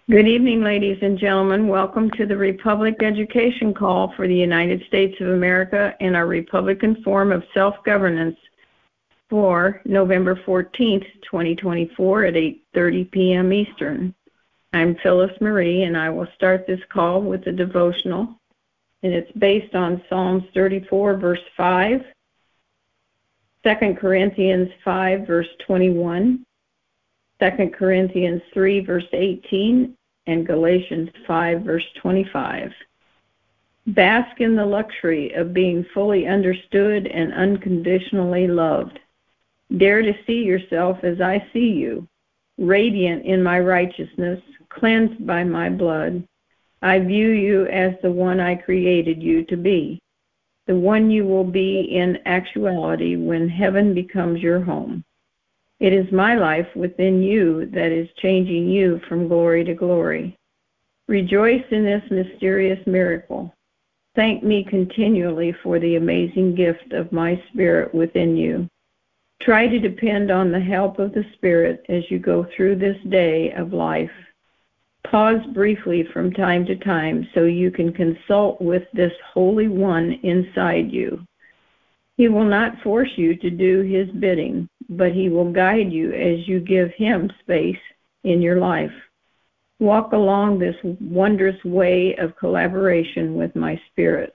Good evening, ladies and gentlemen. Welcome to the Republic Education Call for the United States of America and our Republican form of self-governance for November 14th, 2024 at 8:30 p.m. Eastern. I'm Phyllis Marie, and I will start this call with a devotional, and it's based on Psalms 34, verse 5, 2 Corinthians 5, verse 21, 2 Corinthians 3, verse 18, and Galatians 5, verse 25. Bask in the luxury of being fully understood and unconditionally loved. Dare to see yourself as I see you, radiant in my righteousness, cleansed by my blood. I view you as the one I created you to be, the one you will be in actuality when heaven becomes your home. It is my life within you that is changing you from glory to glory. Rejoice in this mysterious miracle. Thank me continually for the amazing gift of my Spirit within you. Try to depend on the help of the Spirit as you go through this day of life. Pause briefly from time to time so you can consult with this Holy One inside you. He will not force you to do his bidding, but he will guide you as you give him space in your life. Walk along this wondrous way of collaboration with my Spirit.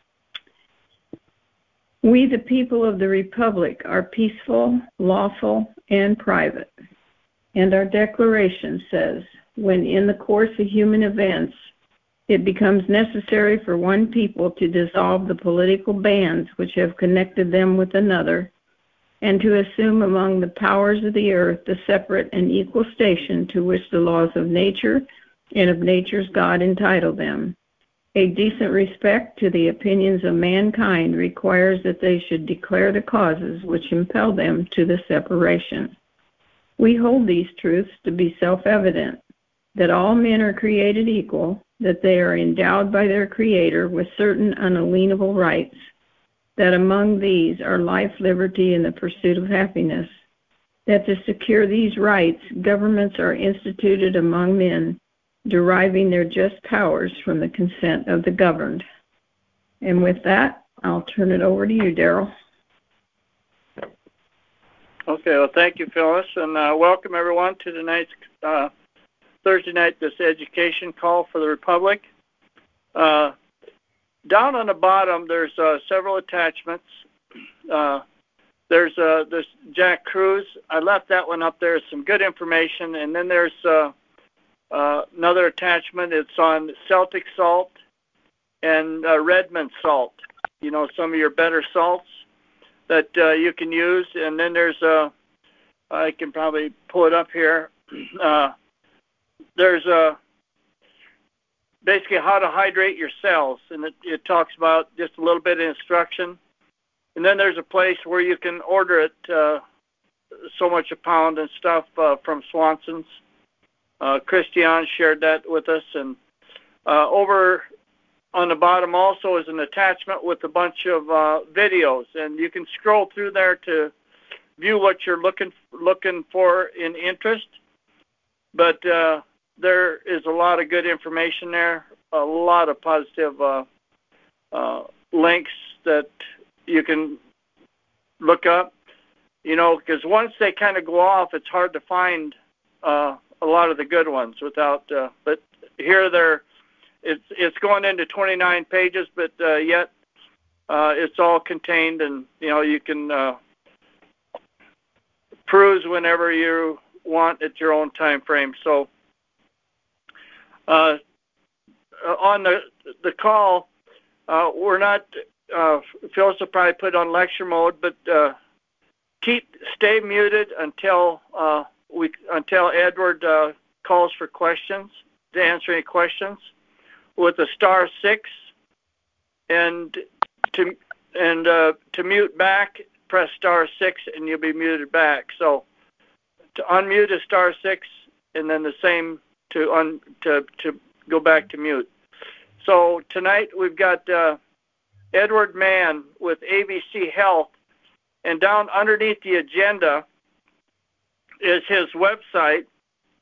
We, the people of the Republic, are peaceful, lawful, and private. And our declaration says, when in the course of human events, it becomes necessary for one people to dissolve the political bands which have connected them with another, and to assume among the powers of the earth the separate and equal station to which the laws of nature and of nature's God entitle them. A decent respect to the opinions of mankind requires that they should declare the causes which impel them to the separation. We hold these truths to be self-evident, that all men are created equal, that they are endowed by their Creator with certain unalienable rights, that among these are life, liberty, and the pursuit of happiness, that to secure these rights, governments are instituted among men, deriving their just powers from the consent of the governed. And with that, I'll turn it over to you, Daryl. Okay, well, thank you, Phyllis, and welcome everyone to tonight's Thursday night, this education call for the Republic. Down on the bottom, there's several attachments. There's this Jack Cruz. I left that one up there. Some good information. And then there's another attachment. It's on Celtic salt and Redmond salt. You know, some of your better salts that you can use. And then there's I can probably pull it up here. There's basically how to hydrate your cells, and it talks about just a little bit of instruction. And then there's a place where you can order it, so much a pound and stuff from Swanson's. Christian shared that with us. And over on the bottom also is an attachment with a bunch of videos, and you can scroll through there to view what you're looking for in interest. But there is a lot of good information there, a lot of positive links that you can look up, you know, because once they kind of go off, it's hard to find a lot of the good ones without, but here it's going into 29 pages, but yet it's all contained, and, you know, you can peruse whenever you want at your own time frame. So on the call, we're not, Phyllis will probably put on lecture mode, but stay muted until Edward calls for questions, to answer any questions, with a *6, and to mute back, press *6, and you'll be muted back. So to unmute is *6, and then the same to go back to mute. So tonight we've got Edward Mann with ABC Health, and down underneath the agenda is his website,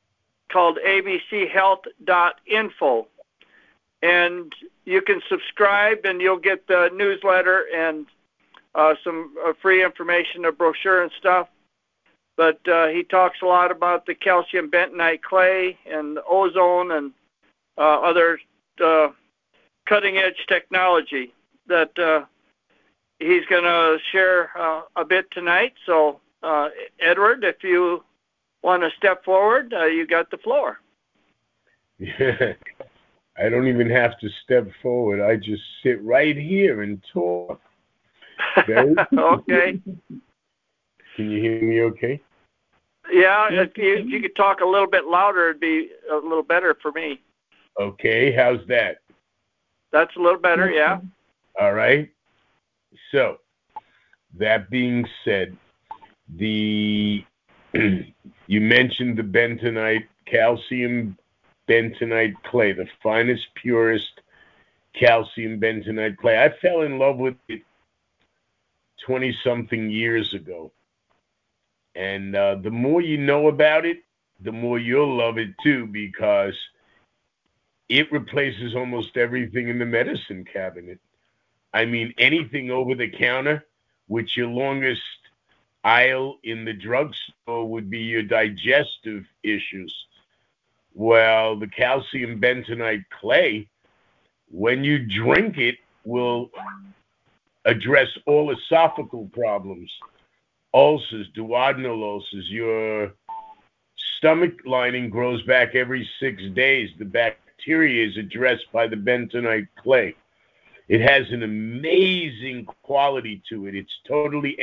called abchealth.info. And you can subscribe and you'll get the newsletter and some free information, a brochure and stuff. But he talks a lot about the calcium bentonite clay and the ozone and other cutting-edge technology that he's going to share a bit tonight. So, Edward, if you want to step forward, you got the floor. Yeah, I don't even have to step forward. I just sit right here and talk. Okay. Can you hear me okay? Yeah, if you could talk a little bit louder, it'd be a little better for me. Okay, how's that? That's a little better, yeah. All right. So, that being said, you mentioned the bentonite, calcium bentonite clay, the finest, purest calcium bentonite clay. I fell in love with it 20-something years ago. And the more you know about it, the more you'll love it too, because it replaces almost everything in the medicine cabinet. I mean, anything over the counter, which your longest aisle in the drugstore would be your digestive issues. Well, the calcium bentonite clay, when you drink it, will address all esophageal problems, ulcers, duodenal ulcers. Your stomach lining grows back every 6 days. The bacteria is addressed by the bentonite clay. It has an amazing quality to it. It's totally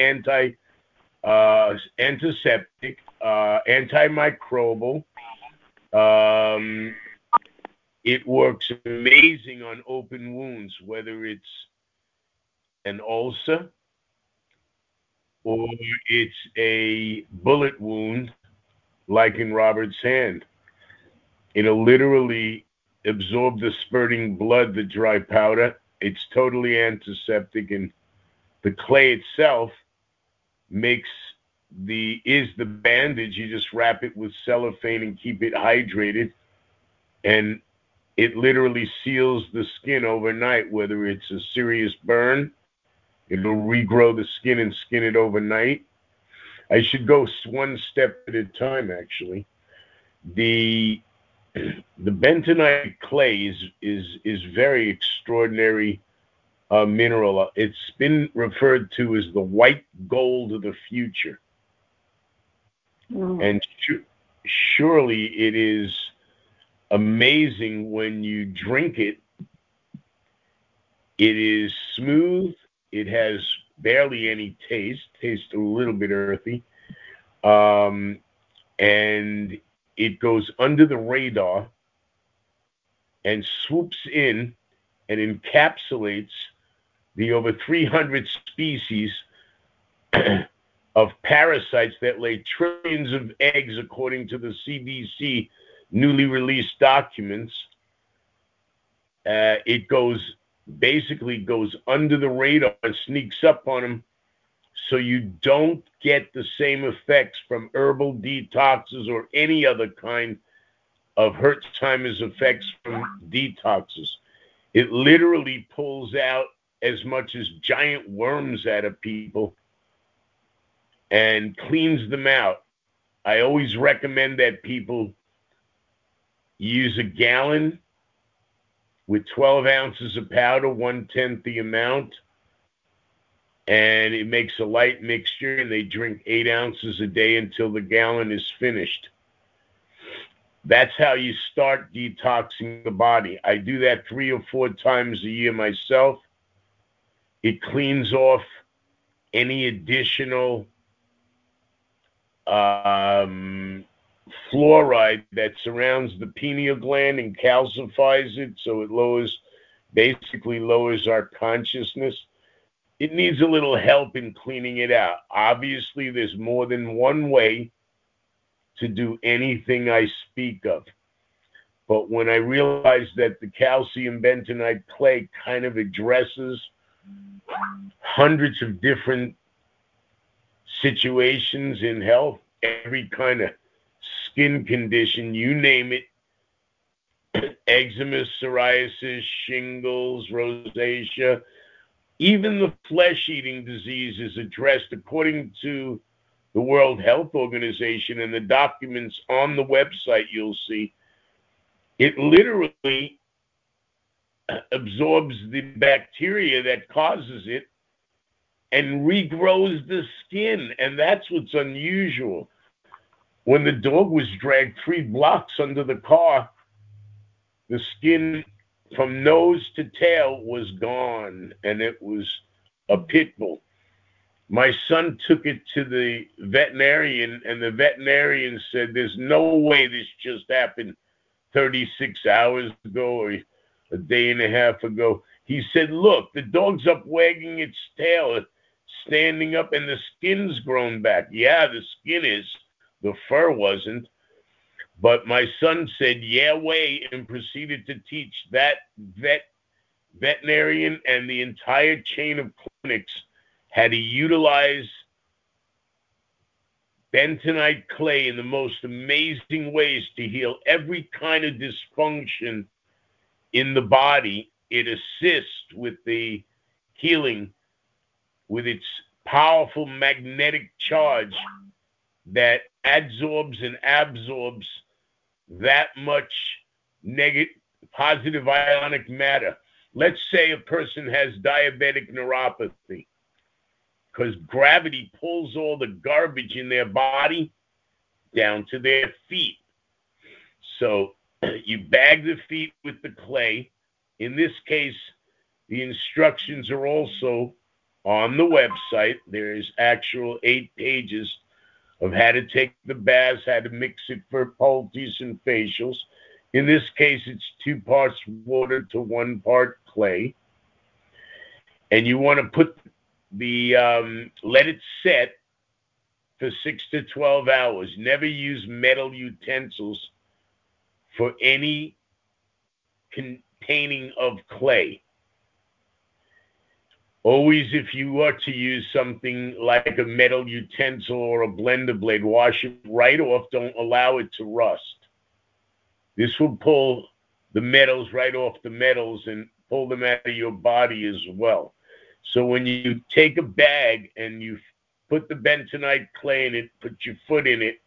antiseptic, antimicrobial. It works amazing on open wounds, whether it's an ulcer or it's a bullet wound like in Robert's hand. It'll literally absorb the spurting blood, the dry powder. It's totally antiseptic, and the clay itself is the bandage. You just wrap it with cellophane and keep it hydrated, and it literally seals the skin overnight. Whether it's a serious burn, it'll regrow the skin and skin it overnight. I should go one step at a time, actually. The bentonite clay is very extraordinary mineral. It's been referred to as the white gold of the future. And surely it is amazing when you drink it. It is smooth. It has barely any taste. Tastes a little bit earthy. And it goes under the radar and swoops in and encapsulates the over 300 species of parasites that lay trillions of eggs, according to the CDC newly released documents. It basically goes under the radar and sneaks up on them, so you don't get the same effects from herbal detoxes or any other kind of Herxheimer's effects from detoxes. It literally pulls out as much as giant worms out of people and cleans them out. I always recommend that people use a gallon with 12 ounces of powder, 1/10 the amount, and it makes a light mixture, and they drink 8 ounces a day until the gallon is finished. That's how you start detoxing the body. I do that 3 or 4 times a year myself. It cleans off any additional fluoride that surrounds the pineal gland and calcifies it, so it basically lowers our consciousness. It needs a little help in cleaning it out. Obviously, there's more than one way to do anything I speak of. But when I realized that the calcium bentonite clay kind of addresses hundreds of different situations in health, every kind of skin condition, you name it, eczema, psoriasis, shingles, rosacea, even the flesh-eating disease is addressed according to the World Health Organization and the documents on the website you'll see. It literally absorbs the bacteria that causes it and regrows the skin, and that's what's unusual. When the dog was dragged 3 blocks under the car, the skin from nose to tail was gone, and it was a pit bull. My son took it to the veterinarian, and the veterinarian said, there's no way this just happened 36 hours ago or a day and a half ago. He said, look, the dog's up wagging its tail, standing up, and the skin's grown back. Yeah, the skin is. The fur wasn't. But my son said, yeah, way, and proceeded to teach that veterinarian and the entire chain of clinics how to utilize bentonite clay in the most amazing ways to heal every kind of dysfunction in the body. It assists with the healing with its powerful magnetic charge that adsorbs and absorbs that much positive ionic matter. Let's say a person has diabetic neuropathy, because gravity pulls all the garbage in their body down to their feet. So you bag the feet with the clay. In this case, the instructions are also on the website. There's actual 8 pages of how to take the baths, how to mix it for poultices and facials. In this case, it's 2 parts water to 1 part clay. And you want to put let it set for 6 to 12 hours. Never use metal utensils for any containing of clay. Always, if you are to use something like a metal utensil or a blender blade, wash it right off. Don't allow it to rust. This will pull the metals right off the metals and pull them out of your body as well. So when you take a bag and you put the bentonite clay in it, put your foot in it,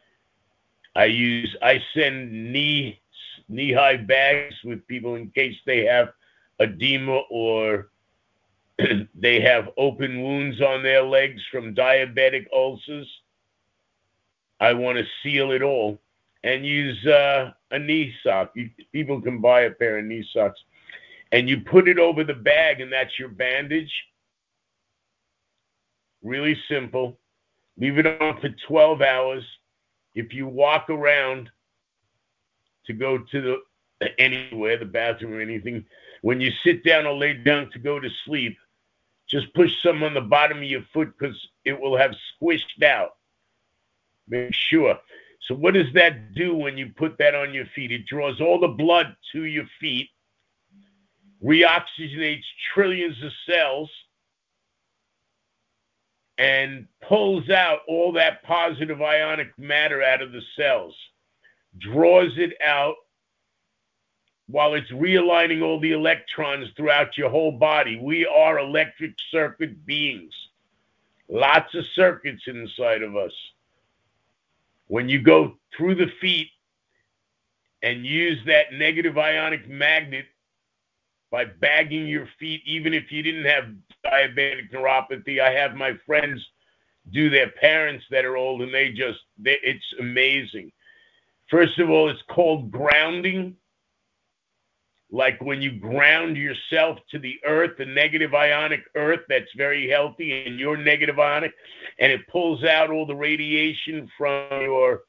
I send knee-high bags with people in case they have edema or they have open wounds on their legs from diabetic ulcers. I want to seal it all and use a knee sock. People can buy a pair of knee socks. And you put it over the bag, and that's your bandage. Really simple. Leave it on for 12 hours. If you walk around to go to anywhere, the bathroom or anything, when you sit down or lay down to go to sleep, just push some on the bottom of your foot because it will have squished out. Make sure. So what does that do when you put that on your feet? It draws all the blood to your feet, reoxygenates trillions of cells, and pulls out all that positive ionic matter out of the cells, draws it out while it's realigning all the electrons throughout your whole body. We are electric circuit beings. Lots of circuits inside of us. When you go through the feet and use that negative ionic magnet by bagging your feet, even if you didn't have diabetic neuropathy. I have my friends do their parents that are old, and it's amazing. First of all, it's called grounding. Like when you ground yourself to the earth, the negative ionic earth that's very healthy, and you're negative ionic, and it pulls out all the radiation from your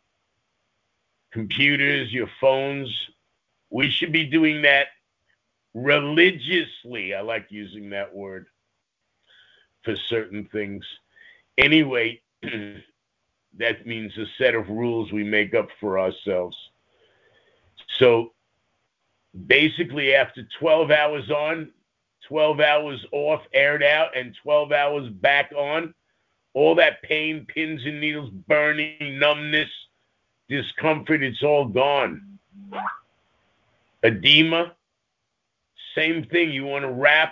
computers, your phones. We should be doing that religiously. I like using that word for certain things. Anyway, that means a set of rules we make up for ourselves. So basically after 12 hours on, 12 hours off, aired out, and 12 hours back on, all that pain, pins and needles, burning, numbness, discomfort, it's all gone. Edema, same thing. You want to wrap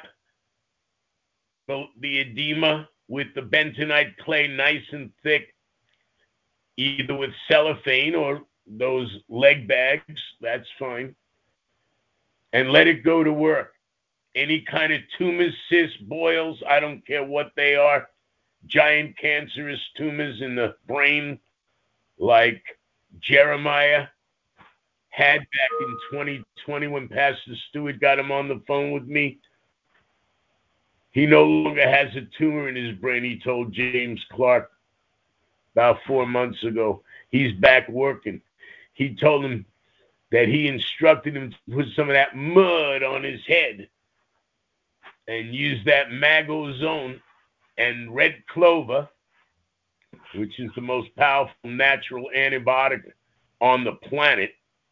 the edema with the bentonite clay nice and thick, either with cellophane or those leg bags, that's fine, and let it go to work. Any kind of tumors, cysts, boils, I don't care what they are, giant cancerous tumors in the brain, like Jeremiah had back in 2020 when Pastor Stewart got him on the phone with me. He no longer has a tumor in his brain, he told James Clark about 4 months ago. He's back working. He told him that he instructed him to put some of that mud on his head and use that Magozone and red clover, which is the most powerful natural antibiotic on the planet.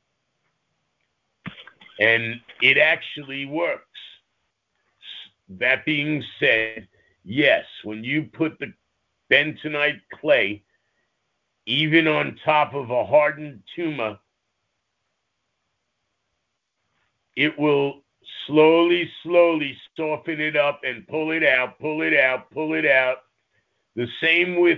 And it actually works. That being said, yes, when you put the bentonite clay, even on top of a hardened tumor, it will slowly, slowly soften it up and pull it out, pull it out, pull it out. The same with,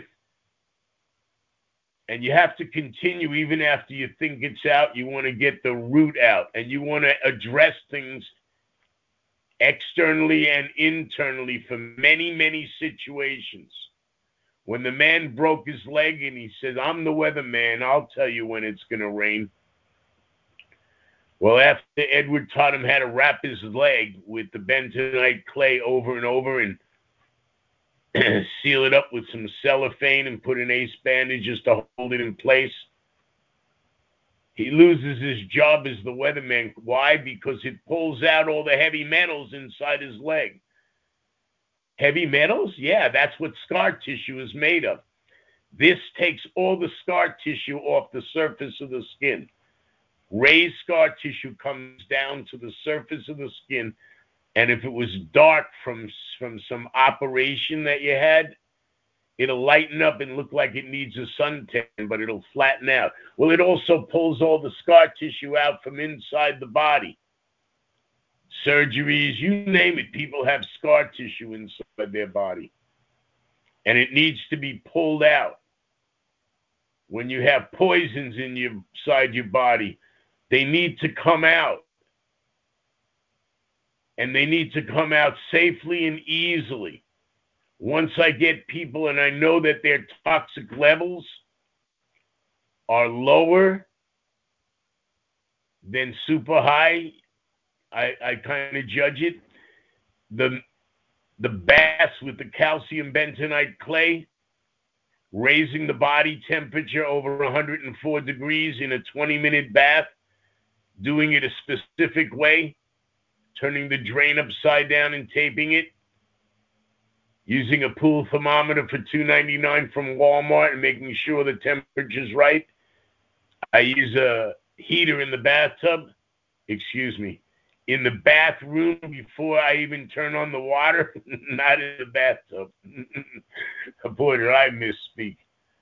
and you have to continue even after you think it's out. You want to get the root out, and you want to address things externally and internally for many, many situations. When the man broke his leg and he said, I'm the weatherman, I'll tell you when it's going to rain. Well, after Edward taught him how to wrap his leg with the bentonite clay over and over and seal it up with some cellophane and put an ace bandage just to hold it in place, he loses his job as the weatherman. Why? Because it pulls out all the heavy metals inside his leg. Heavy metals? Yeah, that's what scar tissue is made of. This takes all the scar tissue off the surface of the skin. Raised scar tissue comes down to the surface of the skin, and if it was dark from some operation that you had, it'll lighten up and look like it needs a suntan, but it'll flatten out. Well, it also pulls all the scar tissue out from inside the body. Surgeries, you name it, people have scar tissue inside their body, and it needs to be pulled out. When you have poisons inside your body, they need to come out, and they need to come out safely and easily. Once I get people and I know that their toxic levels are lower than super high, I kind of judge it. The baths with the calcium bentonite clay, raising the body temperature over 104 degrees in a 20-minute bath, doing it a specific way, turning the drain upside down and taping it, using a pool thermometer for $2.99 from Walmart and making sure the temperature's right. I use a heater in the bathtub, in the bathroom before I even turn on the water, not in the bathtub. Boy, did I misspeak.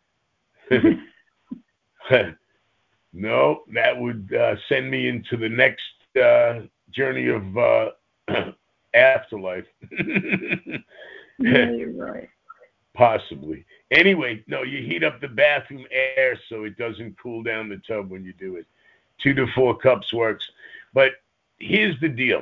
No, that would send me into the next journey of afterlife. Yeah, you're right. Possibly. Anyway, no, you heat up the bathroom air so it doesn't cool down the tub when you do it. 2 to 4 cups works. But here's the deal.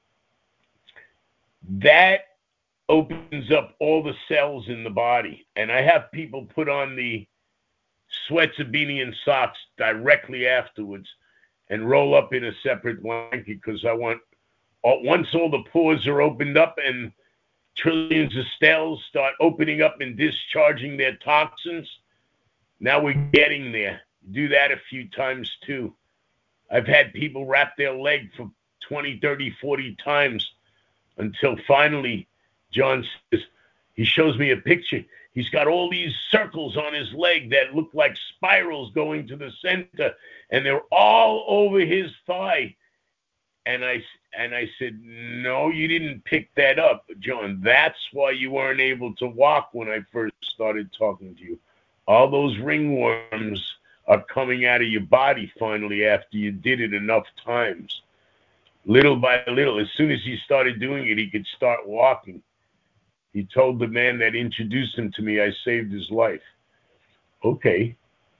That opens up all the cells in the body. And I have people put on the Sweatsabinian socks directly afterwards and roll up in a separate blanket because I want, once all the pores are opened up and trillions of cells start opening up and discharging their toxins, now we're getting there. Do that a few times too. I've had people wrap their leg for 20, 30, 40 times until finally John says, he shows me a picture. He's got all these circles on his leg that look like spirals going to the center, and they're all over his thigh. And I said, no, you didn't pick that up, John. That's why you weren't able to walk when I first started talking to you. All those ringworms are coming out of your body finally after you did it enough times. Little by little, as soon as he started doing it, he could start walking. He told the man that introduced him to me, I saved his life. Okay.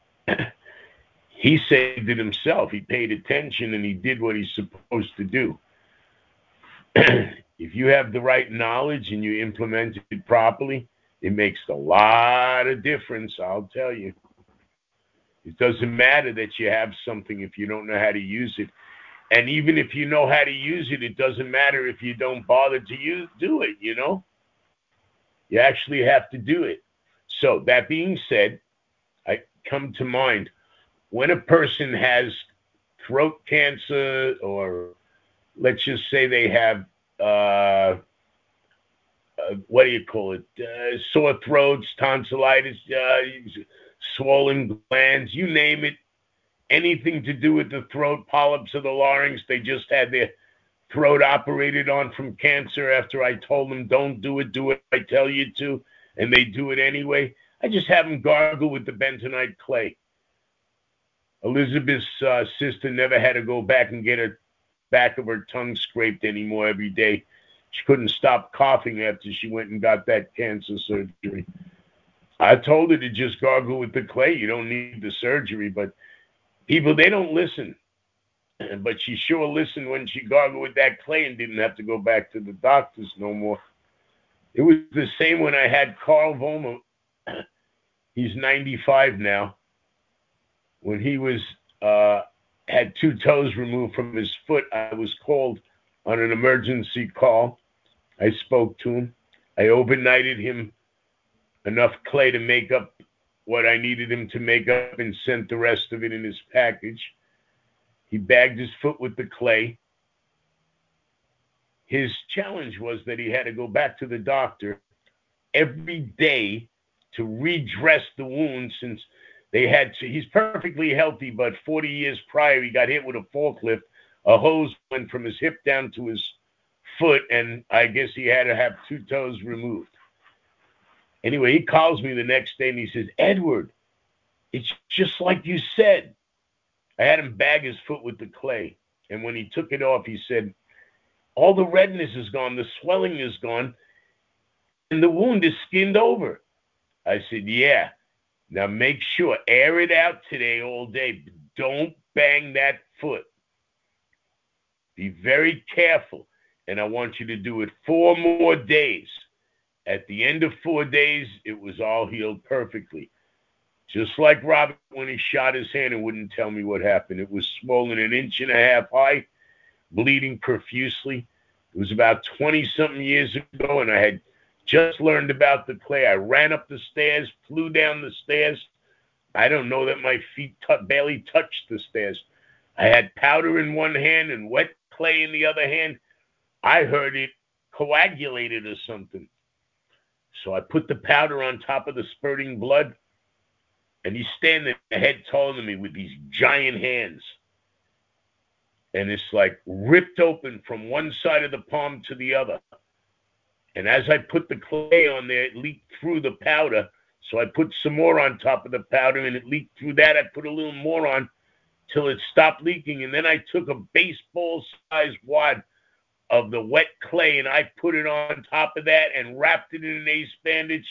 He saved it himself. He paid attention and he did what he's supposed to do. If you have the right knowledge and you implement it properly, it makes a lot of difference, I'll tell you. It doesn't matter that you have something if you don't know how to use it. And even if you know how to use it, it doesn't matter if you don't bother to do it, you know? You actually have to do it. So that being said, I come to mind, when a person has throat cancer, or let's just say they have, what do you call it? Sore throats, tonsillitis, swollen glands, you name it. Anything to do with the throat, polyps of the larynx. They just had their throat operated on from cancer after I told them, don't do it, I tell you to, and they do it anyway. I just have them gargle with the bentonite clay. Elizabeth's sister never had to go back and get her back of her tongue scraped anymore every day. She couldn't stop coughing after she went and got that cancer surgery. I told her to just gargle with the clay. You don't need the surgery, but people, they don't listen. But she sure listened when she gargled with that clay and didn't have to go back to the doctors no more. It was the same when I had Carl Vollmer. He's 95 now. When he was had 2 toes removed from his foot, I was called on an emergency call. I spoke to him. I overnighted him enough clay to make up what I needed him to make up and sent the rest of it in his package. He bagged his foot with the clay. His challenge was that he had to go back to the doctor every day to redress the wound, since they had to. He's perfectly healthy, but 40 years prior, he got hit with a forklift. A hose went from his hip down to his foot, and I guess he had to have 2 toes removed. Anyway, he calls me the next day and he says, Edward, it's just like you said. I had him bag his foot with the clay. And when he took it off, he said, all the redness is gone, the swelling is gone, and the wound is skinned over. I said, yeah. Now make sure, air it out today all day. Don't bang that foot. Be very careful. And I want you to do it 4 more days. At the end of 4 days, it was all healed perfectly. Just like Robert when he shot his hand and wouldn't tell me what happened. It was swollen 1.5 inches high, bleeding profusely. It was about 20-something years ago, and I had just learned about the clay. I ran up the stairs, flew down the stairs. I don't know that my feet barely touched the stairs. I had powder in one hand and wet clay in the other hand. I heard it coagulated or something. So I put the powder on top of the spurting blood, and he's standing a head taller than me with these giant hands. And it's like ripped open from one side of the palm to the other. And as I put the clay on there, it leaked through the powder. So I put some more on top of the powder, and it leaked through that. I put a little more on till it stopped leaking. And then I took a baseball-sized wad of the wet clay, and I put it on top of that and wrapped it in an ace bandage.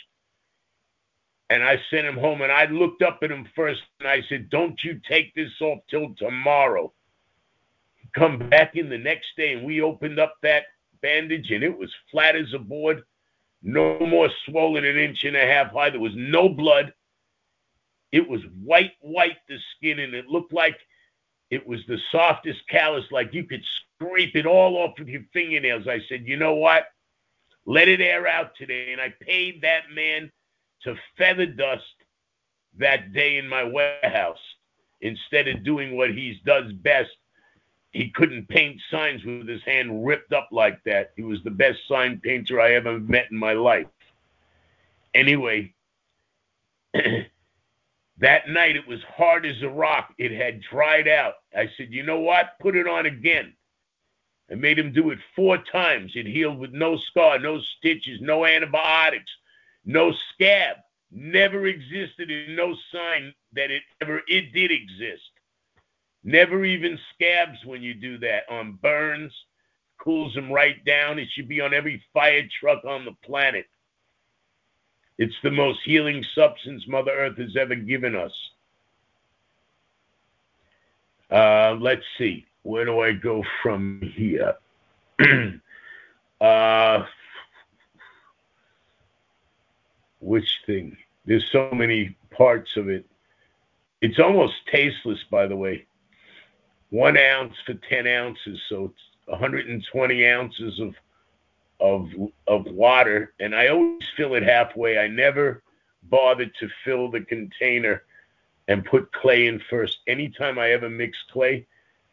And I sent him home, and I looked up at him first, and I said, don't you take this off till tomorrow. He come back in the next day, and we opened up that bandage, and it was flat as a board. No more swollen 1.5 inches high. There was no blood. It was white, the skin, and it looked like it was the softest callus, like you could scrape it all off with your fingernails. I said, you know what? Let it air out today. And I paid that man to feather dust that day in my warehouse instead of doing what he does best. He couldn't paint signs with his hand ripped up like that. He was the best sign painter I ever met in my life. Anyway, that night it was hard as a rock. It had dried out. I said, you know what? Put it on again. I made him do it 4 times. It healed with no scar, no stitches, no antibiotics, no scab. Never existed and no sign that it did exist. Never even scabs when you do that. On burns, cools them right down. It should be on every fire truck on the planet. It's the most healing substance Mother Earth has ever given us. Let's see. Where do I go from here? Which thing? There's so many parts of it. It's almost tasteless, by the way. 1 ounce for 10 ounces, so it's 120 ounces of water, and I always fill it halfway. I never bothered to fill the container and put clay in first. Anytime I ever mix clay,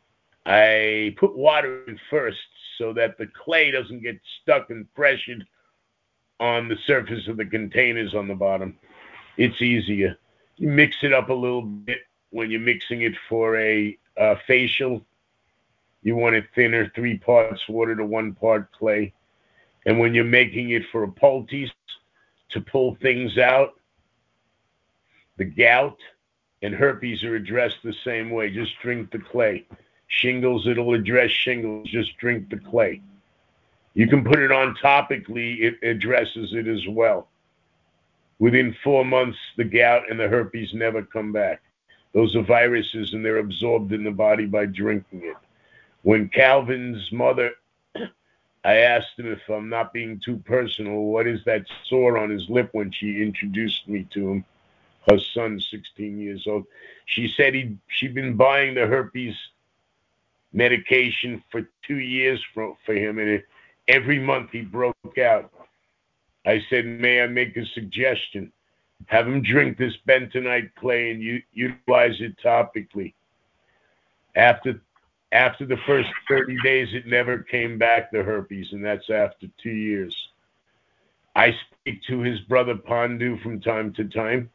I put water in first so that the clay doesn't get stuck and pressured on the surface of the containers on the bottom. It's easier. You mix it up a little bit when you're mixing it for a facial. You want it thinner, 3 parts water to 1 part clay. And when you're making it for a poultice to pull things out, the gout and herpes are addressed the same way. Just drink the clay. Shingles, it'll address shingles. Just drink the clay. You can put it on topically. It addresses it as well. Within 4 months, the gout and the herpes never come back. Those are viruses, and they're absorbed in the body by drinking it. When Calvin's mother, I asked him, if I'm not being too personal, what is that sore on his lip when she introduced me to him? Her son, 16 years old. She said she'd been buying the herpes medication for 2 years for him, and every month he broke out. I said, may I make a suggestion? Have him drink this bentonite clay and utilize it topically. After the first 30 days, it never came back, the herpes, and that's after 2 years. I speak to his brother Pandu from time to time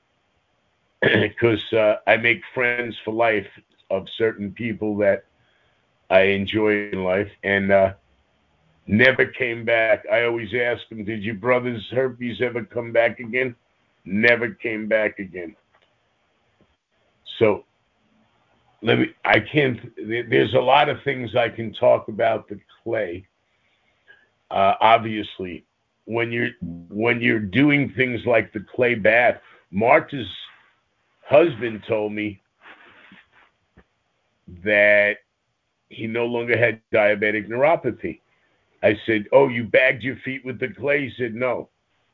because I make friends for life of certain people that I enjoy in life, and never came back. I always ask him, did your brother's herpes ever come back again? Never came back again. So there's a lot of things I can talk about the clay. Obviously, when you're doing things like the clay bath, Marta's husband told me that he no longer had diabetic neuropathy. I said, oh, you bagged your feet with the clay? He said, no.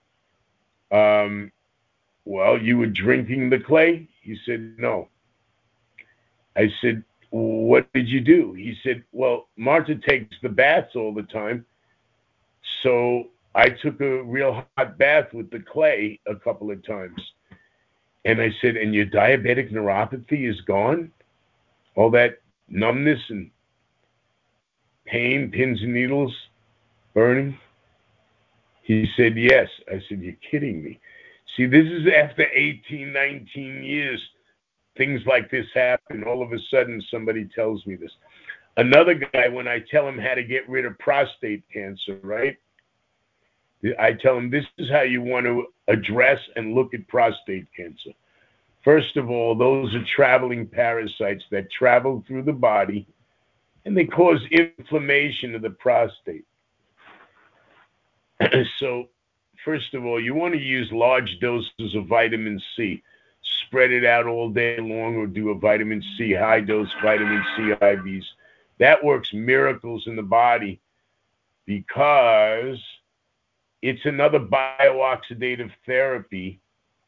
Well, you were drinking the clay? He said, no. I said, what did you do? He said, well, Marta takes the baths all the time, so I took a real hot bath with the clay a couple of times. And I said, and your diabetic neuropathy is gone? All that numbness and pain, pins and needles, burning? He said, yes. I said, you're kidding me. See, this is after 18, 19 years. Things like this happen. All of a sudden, somebody tells me this. Another guy, when I tell him how to get rid of prostate cancer, right? I tell him this is how you want to address and look at prostate cancer. First of all, those are traveling parasites that travel through the body, and they cause inflammation of the prostate. So, first of all, you want to use large doses of vitamin C. Spread it out all day long, or do a vitamin C, high dose vitamin C IVs. That works miracles in the body because it's another biooxidative therapy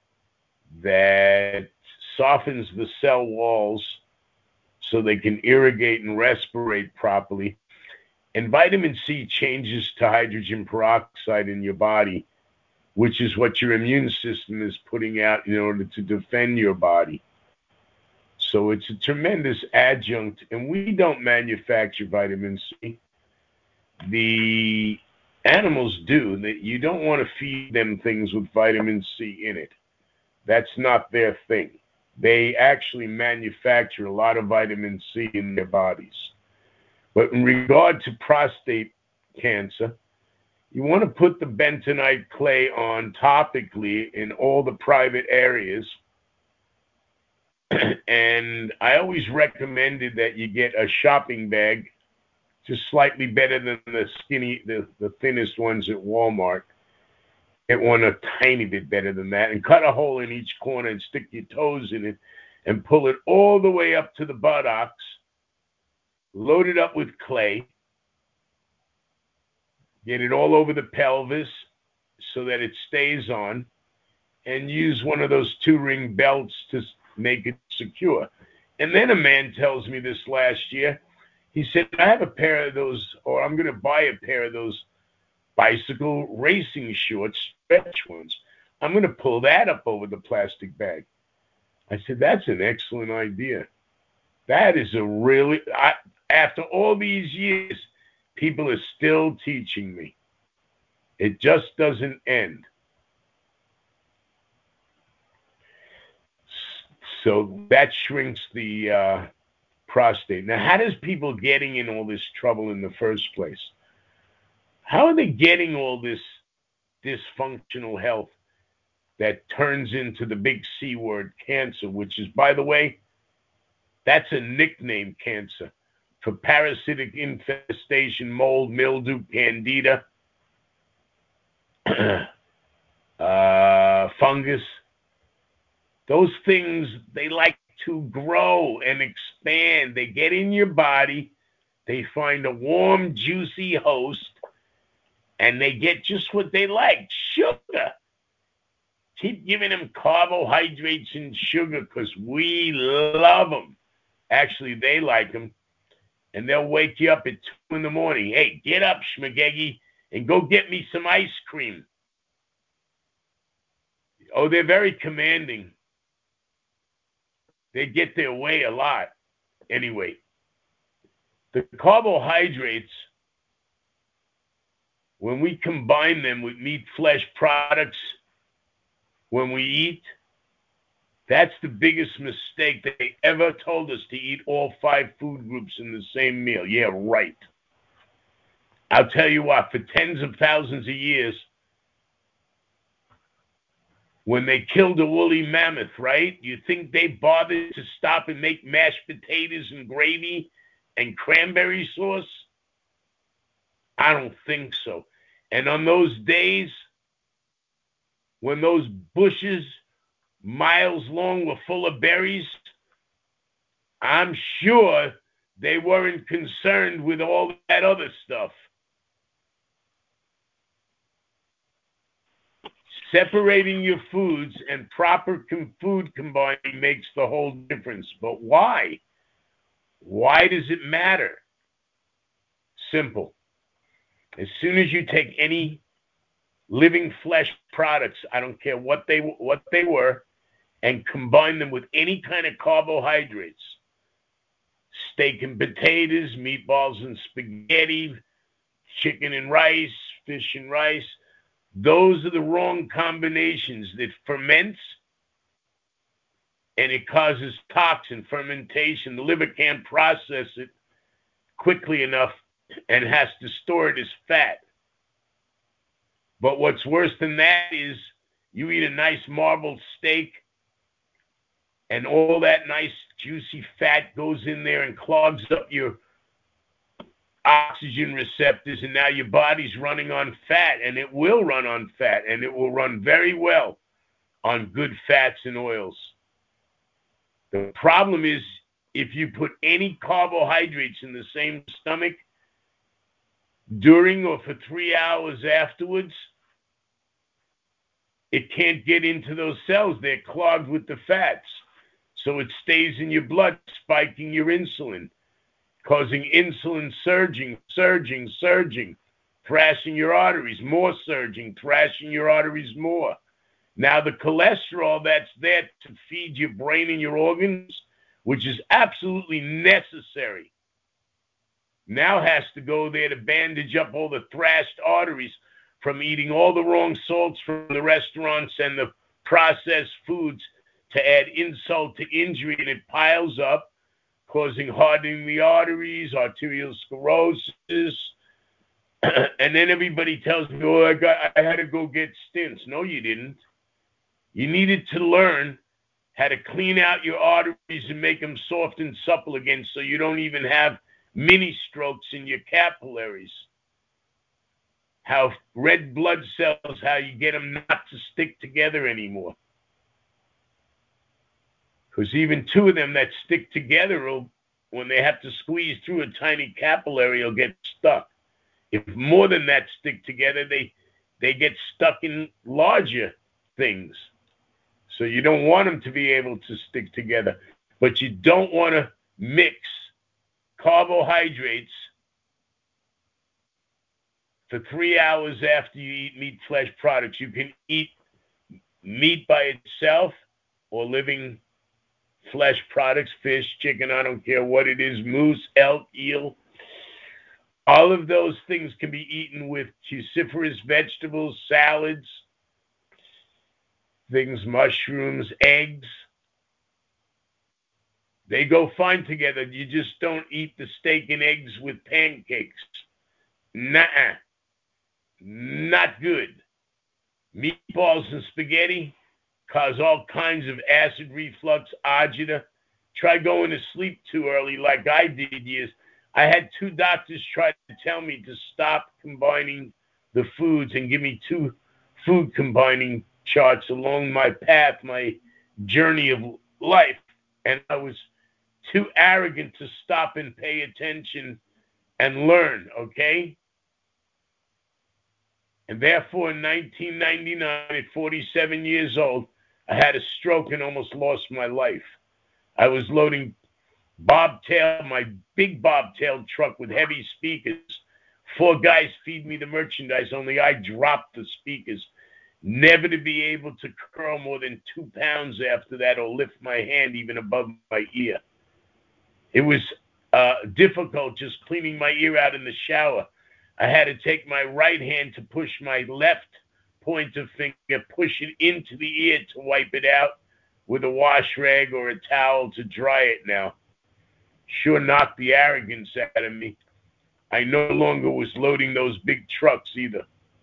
that softens the cell walls so they can irrigate and respirate properly. And vitamin C changes to hydrogen peroxide in your body, which is what your immune system is putting out in order to defend your body. So it's a tremendous adjunct, and we don't manufacture vitamin C. The animals do. You don't want to feed them things with vitamin C in it. That's not their thing. They actually manufacture a lot of vitamin C in their bodies. But in regard to prostate cancer, you want to put the bentonite clay on topically in all the private areas And I always recommended that you get a shopping bag, just slightly better than the thinnest ones at Walmart. Get one a tiny bit better than that, and cut a hole in each corner and stick your toes in it and pull it all the way up to the buttocks. Load it up with clay. Get it all over the pelvis so that it stays on, and use one of those 2-ring belts to make it secure. And then a man tells me this last year, he said, I have a pair of those, or I'm going to buy a pair of those bicycle racing shorts, stretch ones. I'm going to pull that up over the plastic bag. I said, that's an excellent idea. That is after all these years, people are still teaching me. It just doesn't end. So that shrinks the prostate. Now, how does people getting in all this trouble in the first place? How are they getting all this dysfunctional health that turns into the big C word, cancer, which is, by the way, that's a nickname, cancer, for parasitic infestation, mold, mildew, candida, fungus. Those things, they like to grow and expand. They get in your body, they find a warm, juicy host, and they get just what they like, sugar. Keep giving them carbohydrates and sugar because we love them. Actually, they like them. And they'll wake you up at 2 in the morning. Hey, get up, schmagegi, and go get me some ice cream. Oh, they're very commanding. They get their way a lot. Anyway, the carbohydrates, when we combine them with meat, flesh products, when we eat, that's the biggest mistake they ever told us, to eat all 5 food groups in the same meal. Yeah, right. I'll tell you what, for tens of thousands of years, when they killed a woolly mammoth, right? You think they bothered to stop and make mashed potatoes and gravy and cranberry sauce? I don't think so. And on those days, when those bushes miles long were full of berries, I'm sure they weren't concerned with all that other stuff. Separating your foods and proper food combining makes the whole difference. But why? Why does it matter? Simple. As soon as you take any living flesh products, I don't care what they were, and combine them with any kind of carbohydrates, steak and potatoes, meatballs and spaghetti, chicken and rice, fish and rice, those are the wrong combinations. That ferments and it causes toxin, fermentation. The liver can't process it quickly enough and has to store it as fat. But what's worse than that is you eat a nice marbled steak and all that nice juicy fat goes in there and clogs up your oxygen receptors, and now your body's running on fat, and it will run on fat, and it will run very well on good fats and oils. The problem is, if you put any carbohydrates in the same stomach during or for 3 hours afterwards, it can't get into those cells. They're clogged with the fats. So it stays in your blood, spiking your insulin, causing insulin surging, thrashing your arteries, more surging, thrashing your arteries more. Now the cholesterol that's there to feed your brain and your organs, which is absolutely necessary, now has to go there to bandage up all the thrashed arteries from eating all the wrong salts from the restaurants and the processed foods, to add insult to injury, and it piles up, causing hardening the arteries, arterial sclerosis. And then everybody tells me, oh, I had to go get stents. No, you didn't. You needed to learn how to clean out your arteries and make them soft and supple again so you don't even have mini strokes in your capillaries. How red blood cells, how you get them not to stick together anymore. Because even two of them that stick together, when they have to squeeze through a tiny capillary, will get stuck. If more than that stick together, they get stuck in larger things. So you don't want them to be able to stick together. But you don't want to mix carbohydrates for 3 hours after you eat meat, flesh products. You can eat meat by itself or living flesh products, fish, chicken, I don't care what it is, moose, elk, eel. All of those things can be eaten with cruciferous vegetables, salads, things, mushrooms, eggs. They go fine together. You just don't eat the steak and eggs with pancakes. Nuh-uh. Not good. Meatballs and spaghetti cause all kinds of acid reflux, agita. Try going to sleep too early like I did years. I had 2 doctors try to tell me to stop combining the foods and give me 2 food combining charts along my path, my journey of life. And I was too arrogant to stop and pay attention and learn, okay? And therefore, in 1999, at 47 years old, I had a stroke and almost lost my life. I was loading bobtail, my big bobtail truck with heavy speakers. 4 guys feed me the merchandise, only I dropped the speakers. Never to be able to curl more than 2 pounds after that or lift my hand even above my ear. It was difficult just cleaning my ear out in the shower. I had to take my right hand to push my left pointer finger, push it into the ear to wipe it out with a wash rag or a towel to dry it now. Sure knocked the arrogance out of me. I no longer was loading those big trucks either.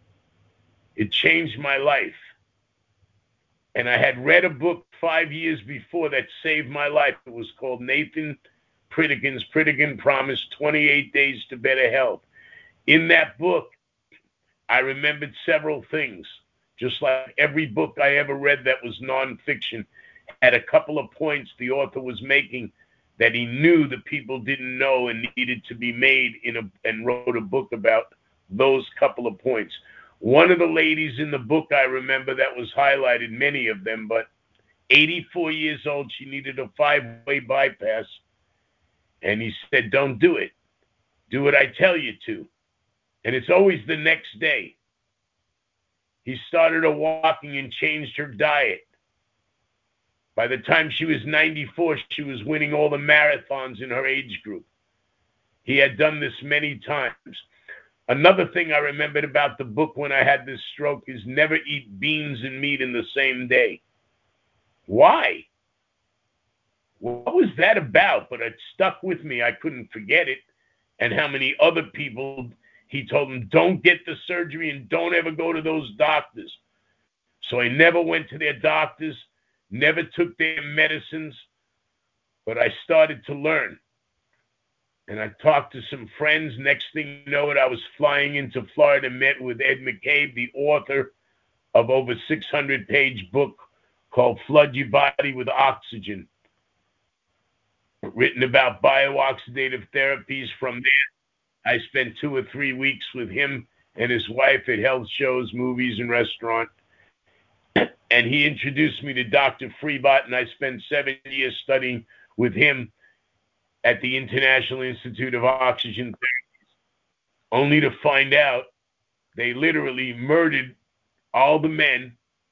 It changed my life. And I had read a book 5 years before that saved my life. It was called Nathan Pritikin's Pritikin Promised 28 Days to Better Health. In that book, I remembered several things. Just like every book I ever read that was nonfiction had a couple of points the author was making that he knew the people didn't know and needed to be made and wrote a book about those couple of points. One of the ladies in the book I remember that was highlighted, many of them, but 84 years old, she needed a 5-way bypass. And he said, don't do it. Do what I tell you to. And it's always the next day. He started her walking and changed her diet. By the time she was 94, she was winning all the marathons in her age group. He had done this many times. Another thing I remembered about the book when I had this stroke is never eat beans and meat in the same day. Why? What was that about? But it stuck with me. I couldn't forget it. And how many other people, he told them, don't get the surgery and don't ever go to those doctors. So I never went to their doctors, never took their medicines, but I started to learn. And I talked to some friends. Next thing you know it, I was flying into Florida, met with Ed McCabe, the author of over 600-page book called Flood Your Body with Oxygen, written about biooxidative therapies. From there, I spent 2 or 3 weeks with him and his wife at health shows, movies, and restaurants. And he introduced me to Dr. Freebot, and I spent 7 years studying with him at the International Institute of Oxygen Therapies, only to find out they literally murdered all the men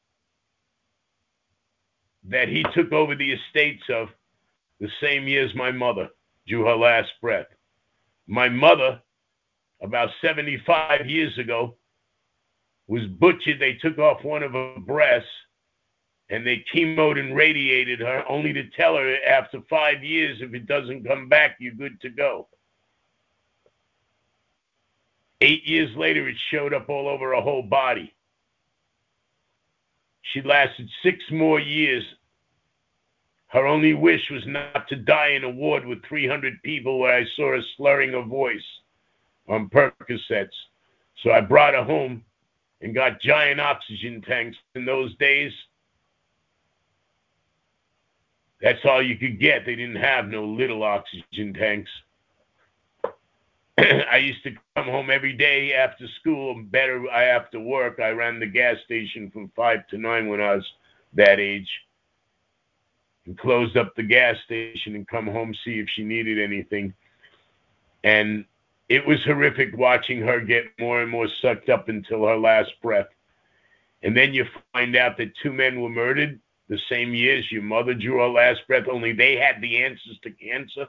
that he took over the estates of the same year as my mother drew her last breath. My mother, about 75 years ago, was butchered. They took off one of her breasts, and they chemoed and radiated her, only to tell her after 5 years, if it doesn't come back, you're good to go. 8 years later, it showed up all over her whole body. She lasted 6 more years Her only wish was not to die in a ward with 300 people where I saw her slurring her voice on Percocets. So I brought her home and got giant oxygen tanks. In those days, that's all you could get. They didn't have no little oxygen tanks. I used to come home every day after school. After work. I ran the gas station from 5 to 9 when I was that age. And closed up the gas station and come home, see if she needed anything. And it was horrific watching her get more and more sucked up until her last breath. And then you find out that 2 men were murdered the same year as your mother drew her last breath, only they had the answers to cancer.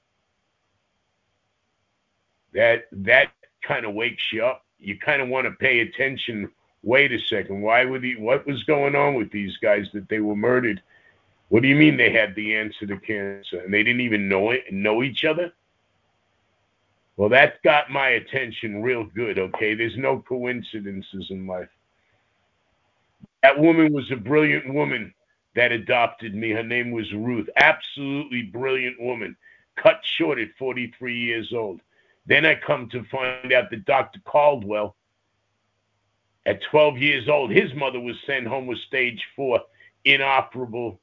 That kind of wakes you up. You kind of want to pay attention. Wait a second, what was going on with these guys that they were murdered? What do you mean they had the answer to cancer and they didn't even know each other? Well, that got my attention real good, okay? There's no coincidences in life. That woman was a brilliant woman that adopted me. Her name was Ruth. Absolutely brilliant woman. Cut short at 43 years old. Then I come to find out that Dr. Caldwell, at 12 years old, his mother was sent home with stage 4, inoperable.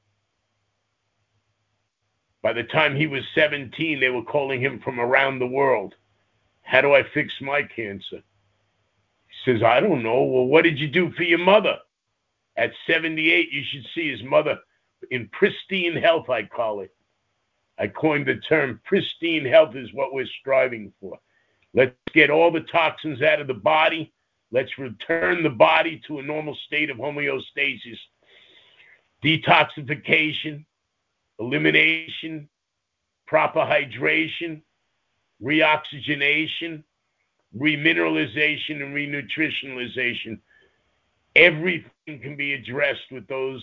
By the time he was 17, they were calling him from around the world. How do I fix my cancer? He says, I don't know. Well, what did you do for your mother? At 78, you should see his mother in pristine health, I call it. I coined the term pristine health is what we're striving for. Let's get all the toxins out of the body. Let's return the body to a normal state of homeostasis. Detoxification, elimination, proper hydration, reoxygenation, remineralization, and renutritionalization. Everything can be addressed with those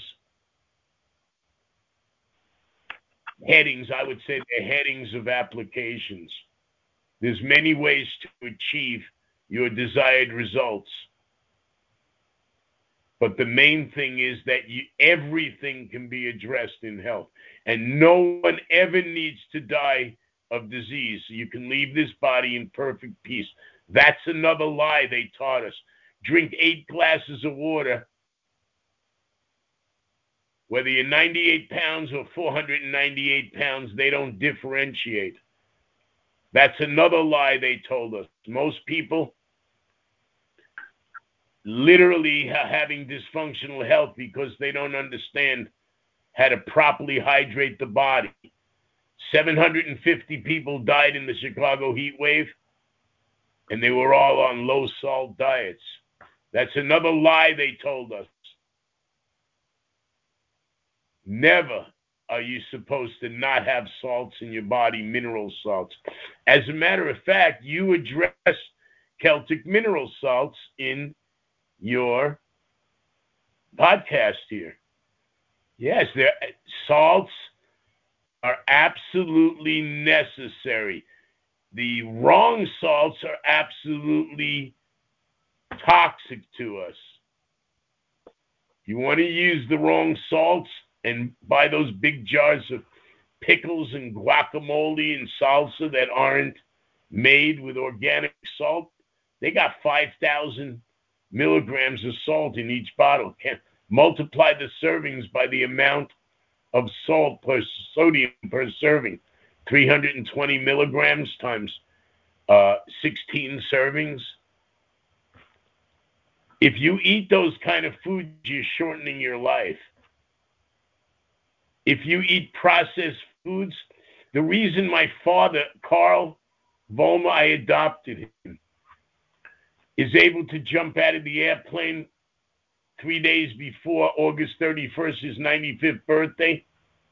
headings. I would say they're headings of applications. There's many ways to achieve your desired results. But the main thing is that everything can be addressed in health. And no one ever needs to die of disease. So you can leave this body in perfect peace. That's another lie they taught us. Drink 8 glasses of water. Whether you're 98 pounds or 498 pounds, they don't differentiate. That's another lie they told us. Most people literally having dysfunctional health because they don't understand how to properly hydrate the body. 750 people died in the Chicago heat wave, and they were all on low-salt diets. That's another lie they told us. Never are you supposed to not have salts in your body, mineral salts. As a matter of fact, you address Celtic mineral salts in your podcast here. Yes, salts are absolutely necessary. The wrong salts are absolutely toxic to us. You want to use the wrong salts and buy those big jars of pickles and guacamole and salsa that aren't made with organic salt. They got 5,000 milligrams of salt in each bottle. Multiply the servings by the amount of salt per sodium per serving. 320 milligrams times 16 servings. If you eat those kind of foods, you're shortening your life. If you eat processed foods, the reason my father, Carl Volmer, I adopted him, is able to jump out of the airplane 3 days before August 31st, his 95th birthday,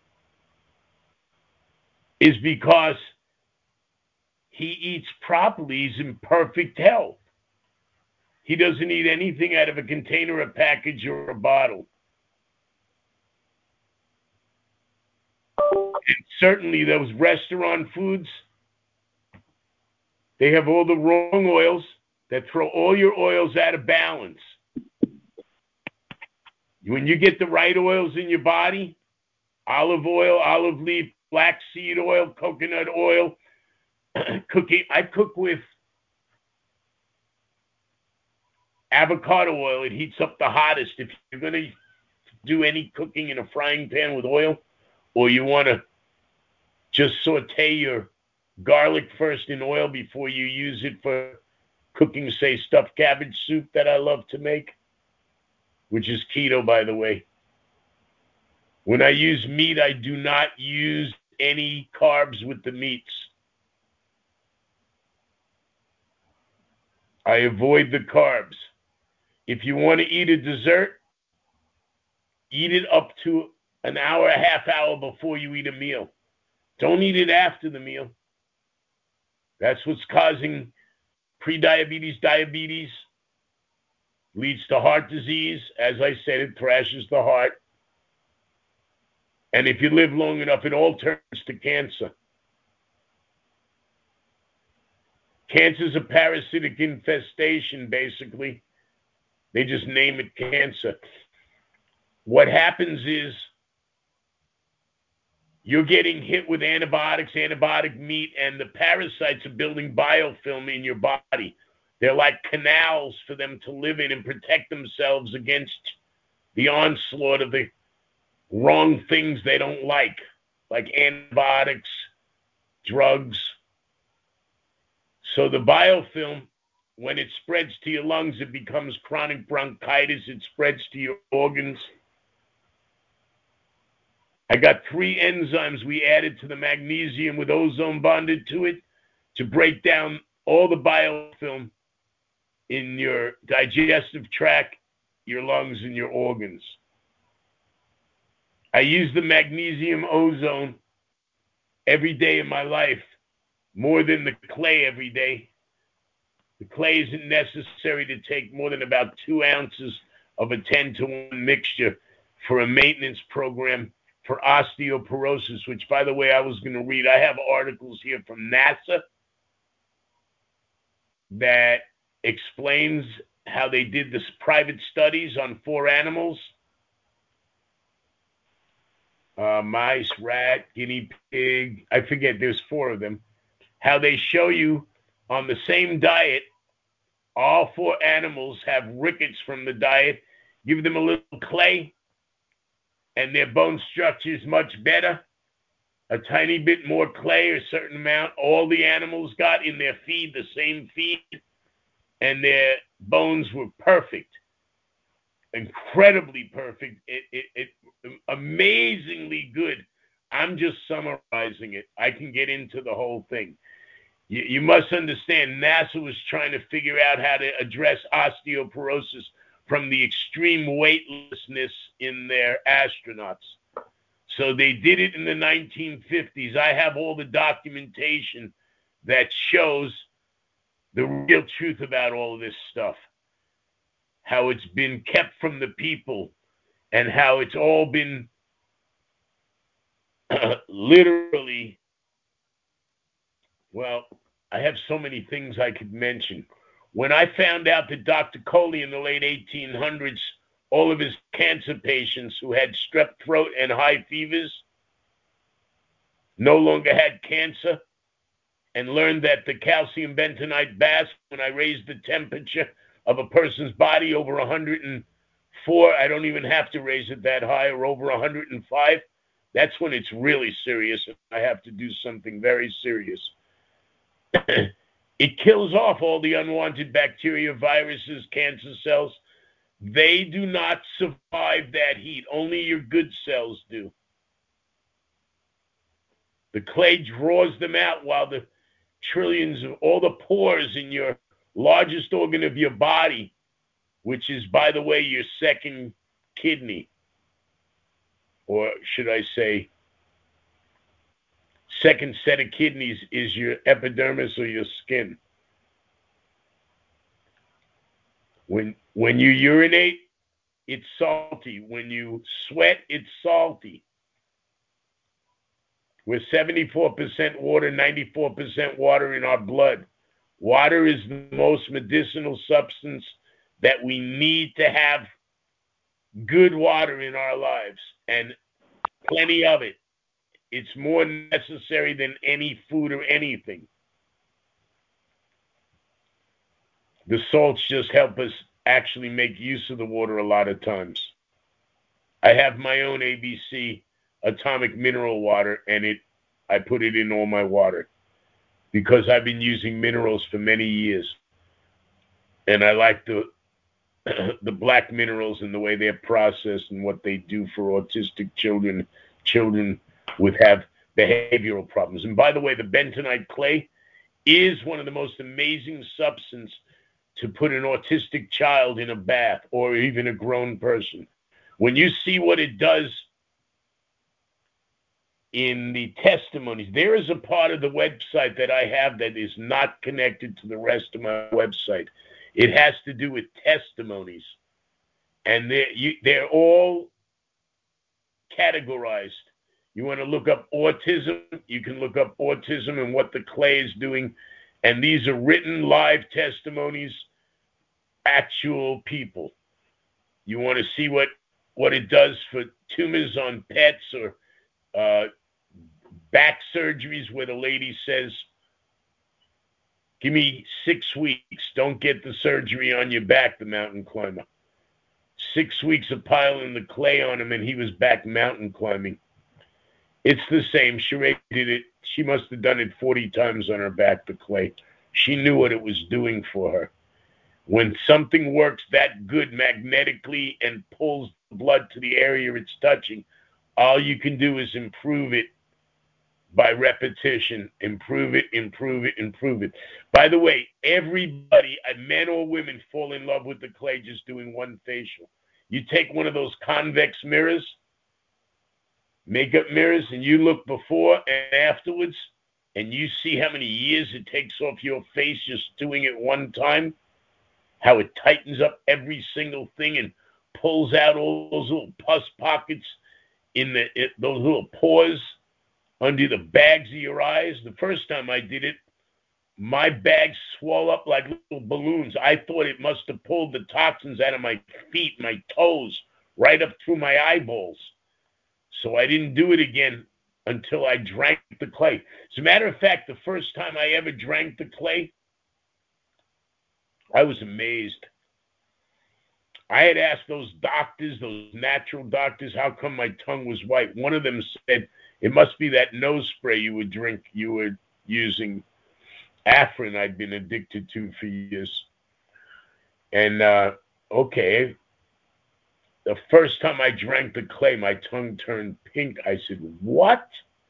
is because he eats properly. He's in perfect health. He doesn't eat anything out of a container, a package, or a bottle. And certainly those restaurant foods, they have all the wrong oils that throw all your oils out of balance. When you get the right oils in your body, olive oil, olive leaf, flaxseed oil, coconut oil. Cooking, I cook with avocado oil. It heats up the hottest. If you're going to do any cooking in a frying pan with oil, or you want to just saute your garlic first in oil before you use it for cooking, say, stuffed cabbage soup that I love to make, which is keto, by the way. When I use meat, I do not use any carbs with the meats. I avoid the carbs. If you want to eat a dessert, eat it up to an hour, a half hour before you eat a meal. Don't eat it after the meal. That's what's causing prediabetes, diabetes, leads to heart disease. As I said, it thrashes the heart. And if you live long enough, it all turns to cancer. Cancer is a parasitic infestation, basically. They just name it cancer. What happens is you're getting hit with antibiotics, antibiotic meat, and the parasites are building biofilm in your body. They're like canals for them to live in and protect themselves against the onslaught of the wrong things they don't like antibiotics, drugs. So the biofilm, when it spreads to your lungs, it becomes chronic bronchitis. It spreads to your organs. I got 3 enzymes we added to the magnesium with ozone bonded to it to break down all the biofilm in your digestive tract, your lungs, and your organs. I use the magnesium ozone every day in my life, more than the clay every day. The clay isn't necessary to take more than about 2 ounces of a 10-to-1 mixture for a maintenance program for osteoporosis, which, by the way, I was going to read. I have articles here from NASA that explains how they did this private studies on 4 animals, mice, rat, guinea pig, I forget, there's 4 of them, how they show you on the same diet, all 4 animals have rickets from the diet, give them a little clay, and their bone structure is much better. A tiny bit more clay, a certain amount, all the animals got in their feed, the same feed, and their bones were perfect, incredibly perfect, amazingly good. I'm just summarizing it. I can get into the whole thing. You must understand, NASA was trying to figure out how to address osteoporosis from the extreme weightlessness in their astronauts. So they did it in the 1950s. I have all the documentation that shows the real truth about all of this stuff, how it's been kept from the people, and how it's all been literally, well, I have so many things I could mention. When I found out that Dr. Coley in the late 1800s, all of his cancer patients who had strep throat and high fevers no longer had cancer, and learned that the calcium bentonite bath, when I raised the temperature of a person's body over 104, I don't even have to raise it that high, or over 105, that's when it's really serious. I have to do something very serious. It kills off all the unwanted bacteria, viruses, cancer cells. They do not survive that heat. Only your good cells do. The clay draws them out, while the trillions of all the pores in your largest organ of your body, which is, by the way, your second kidney, or should I say second set of kidneys, is your epidermis, or your skin. When you urinate, it's salty. When you sweat, it's salty. We're 74% water, 94% water in our blood. Water is the most medicinal substance that we need to have good water in our lives. And Plenty of it. It's more necessary than any food or anything. The salts just help us actually make use of the water a lot of times. I have my own ABC atomic mineral water, and I put it in all my water because I've been using minerals for many years. And I like the black minerals and the way they're processed and what they do for autistic children with have behavioral problems. And by the way, the bentonite clay is one of the most amazing substances to put an autistic child in a bath or even a grown person. When you see what it does in the testimonies, there is a part of the website that I have that is not connected to the rest of my website. It has to do with testimonies. And they're all categorized. You want to look up autism, you can look up autism and what the clay is doing. And these are written live testimonies, actual people. You want to see what it does for tumors on pets or back surgeries where the lady says, give me 6 weeks. Don't get the surgery on your back, the mountain climber. 6 weeks of piling the clay on him and he was back mountain climbing. It's the same. Sheree did it. She must have done it 40 times on her back, the clay. She knew what it was doing for her. When something works that good magnetically and pulls blood to the area it's touching, all you can do is improve it by repetition. Improve it, improve it, improve it. By the way, everybody, men or women, fall in love with the clay just doing one facial. You take one of those convex mirrors, makeup mirrors, and you look before and afterwards, and you see how many years it takes off your face just doing it one time, how it tightens up every single thing and pulls out all those little pus pockets in those little pores under the bags of your eyes. The first time I did it, my bags swelled up like little balloons. I thought it must have pulled the toxins out of my feet, my toes, right up through my eyeballs. So I didn't do it again until I drank the clay. As a matter of fact, the first time I ever drank the clay, I was amazed. I had asked those doctors, those natural doctors, how come my tongue was white? One of them said, it must be that nose spray you were using. Afrin I'd been addicted to for years. And, okay. The first time I drank the clay, my tongue turned pink. I said, what?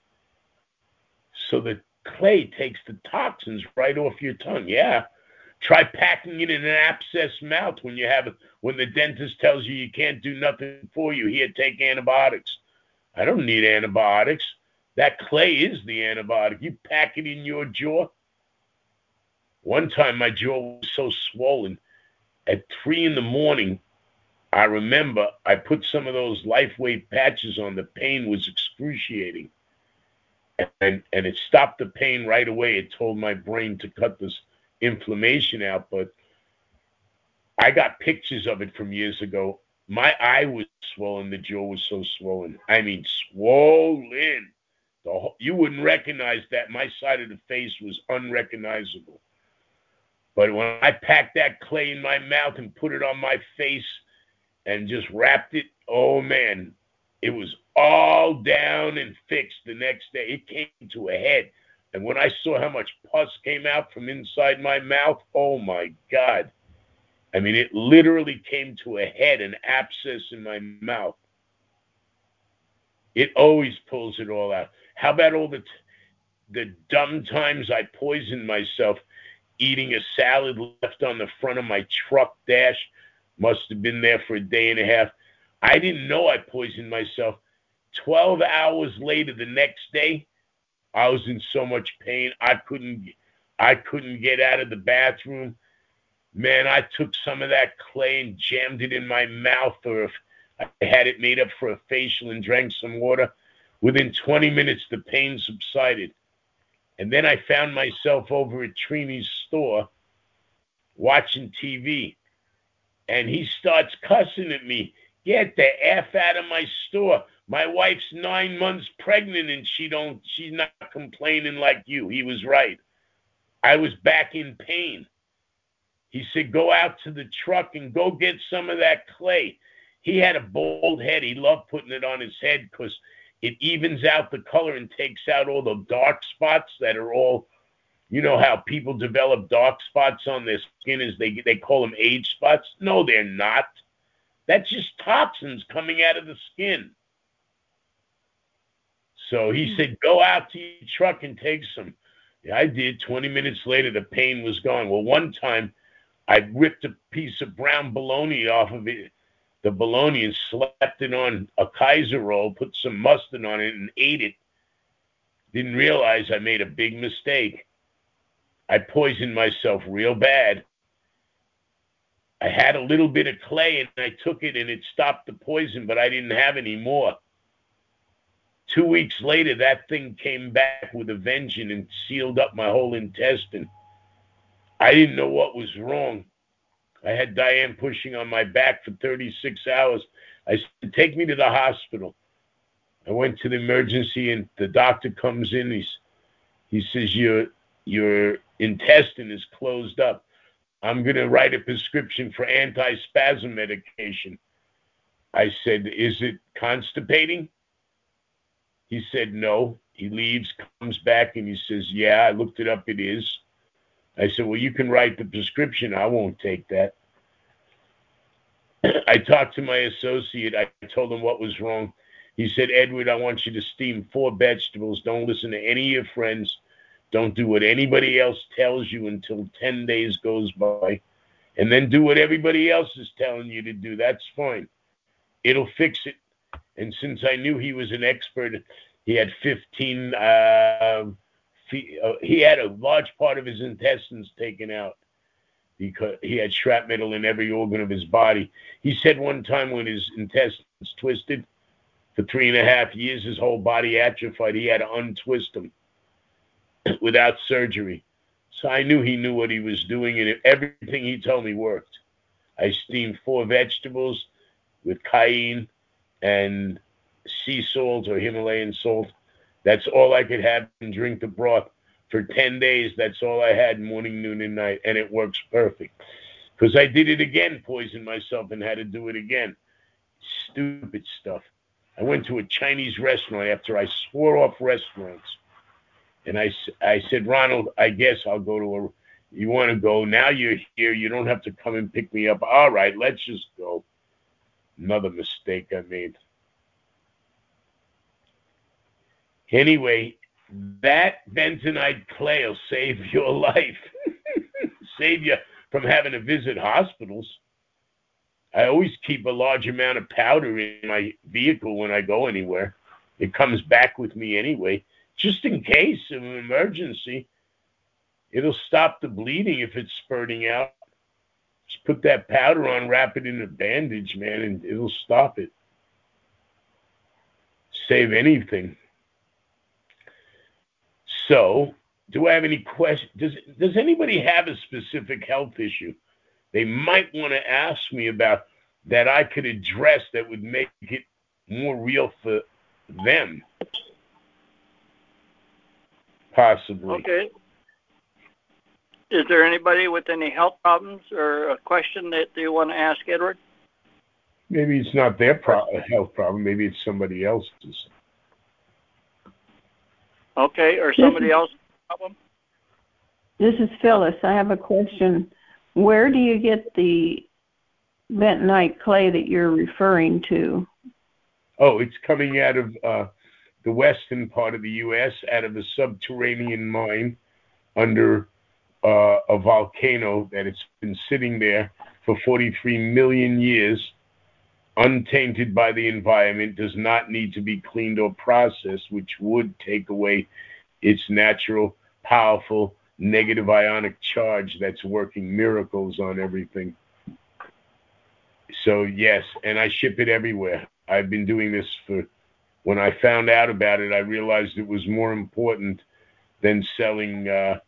So the clay takes the toxins right off your tongue. Yeah. Try packing it in an abscessed mouth when the dentist tells you you can't do nothing for you. Here, take antibiotics. I don't need antibiotics. That clay is the antibiotic. You pack it in your jaw. One time my jaw was so swollen. At 3 a.m, I remember I put some of those LifeWave patches on. The pain was excruciating. And it stopped the pain right away. It told my brain to cut this inflammation out. But I got pictures of it from years ago. My eye was swollen. The jaw was so swollen. I mean, swollen. You wouldn't recognize that. My side of the face was unrecognizable. But when I packed that clay in my mouth and put it on my face and just wrapped it, oh man, it was all down and fixed the next day. It came to a head. And when I saw how much pus came out from inside my mouth, oh my God. I mean, it literally came to a head, an abscess in my mouth. It always pulls it all out. How about all the dumb times I poisoned myself eating a salad left on the front of my truck dash? Must have been there for a day and a half. I didn't know I poisoned myself. 12 hours later, the next day, I was in so much pain. I couldn't get out of the bathroom. Man, I took some of that clay and jammed it in my mouth, or if I had it made up for a facial and drank some water. Within 20 minutes, the pain subsided. And then I found myself over at Trini's store watching TV. And he starts cussing at me. Get the F out of my store. My wife's 9 months pregnant and she's not complaining like you. He was right. I was back in pain. He said, go out to the truck and go get some of that clay. He had a bald head. He loved putting it on his head because it evens out the color and takes out all the dark spots that are all, you know how people develop dark spots on their skin as they call them age spots? No, they're not. That's just toxins coming out of the skin. So he said, go out to your truck and take some. Yeah, I did. 20 minutes later, the pain was gone. Well, one time I ripped a piece of brown bologna off of it, the bologna, and slapped it on a Kaiser roll, put some mustard on it, and ate it. Didn't realize I made a big mistake. I poisoned myself real bad. I had a little bit of clay, and I took it, and it stopped the poison, but I didn't have any more. 2 weeks later, that thing came back with a vengeance and sealed up my whole intestine. I didn't know what was wrong. I had Diane pushing on my back for 36 hours. I said, take me to the hospital. I went to the emergency, and the doctor comes in. He says, your intestine is closed up. I'm going to write a prescription for anti-spasm medication. I said, is it constipating? He said, no. He leaves, comes back, and he says, yeah, I looked it up. It is. I said, well, you can write the prescription. I won't take that. I talked to my associate. I told him what was wrong. He said, Edward, I want you to steam 4 vegetables. Don't listen to any of your friends. Don't do what anybody else tells you until 10 days goes by. And then do what everybody else is telling you to do. That's fine. It'll fix it. And since I knew he was an expert, he had 15, he had a large part of his intestines taken out because he had shrapnel in every organ of his body. He said one time when his intestines twisted for 3.5 years, his whole body atrophied. He had to untwist them without surgery. So I knew he knew what he was doing, and everything he told me worked. I steamed 4 vegetables with cayenne and sea salt or Himalayan salt. That's all I could have and drink the broth. For 10 days, that's all I had, morning, noon, and night, and it works perfect. Because I did it again, poisoned myself, and had to do it again. Stupid stuff. I went to a Chinese restaurant after I swore off restaurants. And I said, Ronald, I guess I'll go to you want to go? Now you're here. You don't have to come and pick me up. All right, let's just go. Another mistake I made. Anyway, that bentonite clay will save your life. Save you from having to visit hospitals. I always keep a large amount of powder in my vehicle when I go anywhere. It comes back with me anyway, just in case of an emergency. It'll stop the bleeding if it's spurting out. Just put that powder on, wrap it in a bandage, man, and it'll stop it. Save anything. So, do I have any questions? Does anybody have a specific health issue they might want to ask me about that I could address that would make it more real for them? Possibly. Okay. Is there anybody with any health problems or a question that you want to ask Edward? Maybe it's not their health problem. Maybe it's somebody else's. Okay, or somebody else's problem? This is Phyllis. I have a question. Where do you get the bentonite clay that you're referring to? Oh, it's coming out of the western part of the U.S., out of a subterranean mine under a volcano that it's been sitting there for 43 million years, untainted by the environment, does not need to be cleaned or processed, which would take away its natural, powerful, negative ionic charge that's working miracles on everything. So, yes, and I ship it everywhere. I've been doing this when I found out about it, I realized it was more important than selling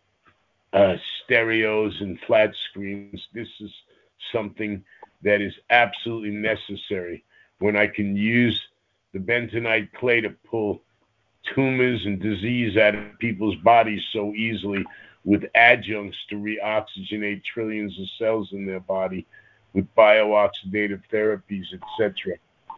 stereos and flat screens. This is something that is absolutely necessary when I can use the bentonite clay to pull tumors and disease out of people's bodies so easily with adjuncts to reoxygenate trillions of cells in their body with biooxidative therapies, etc.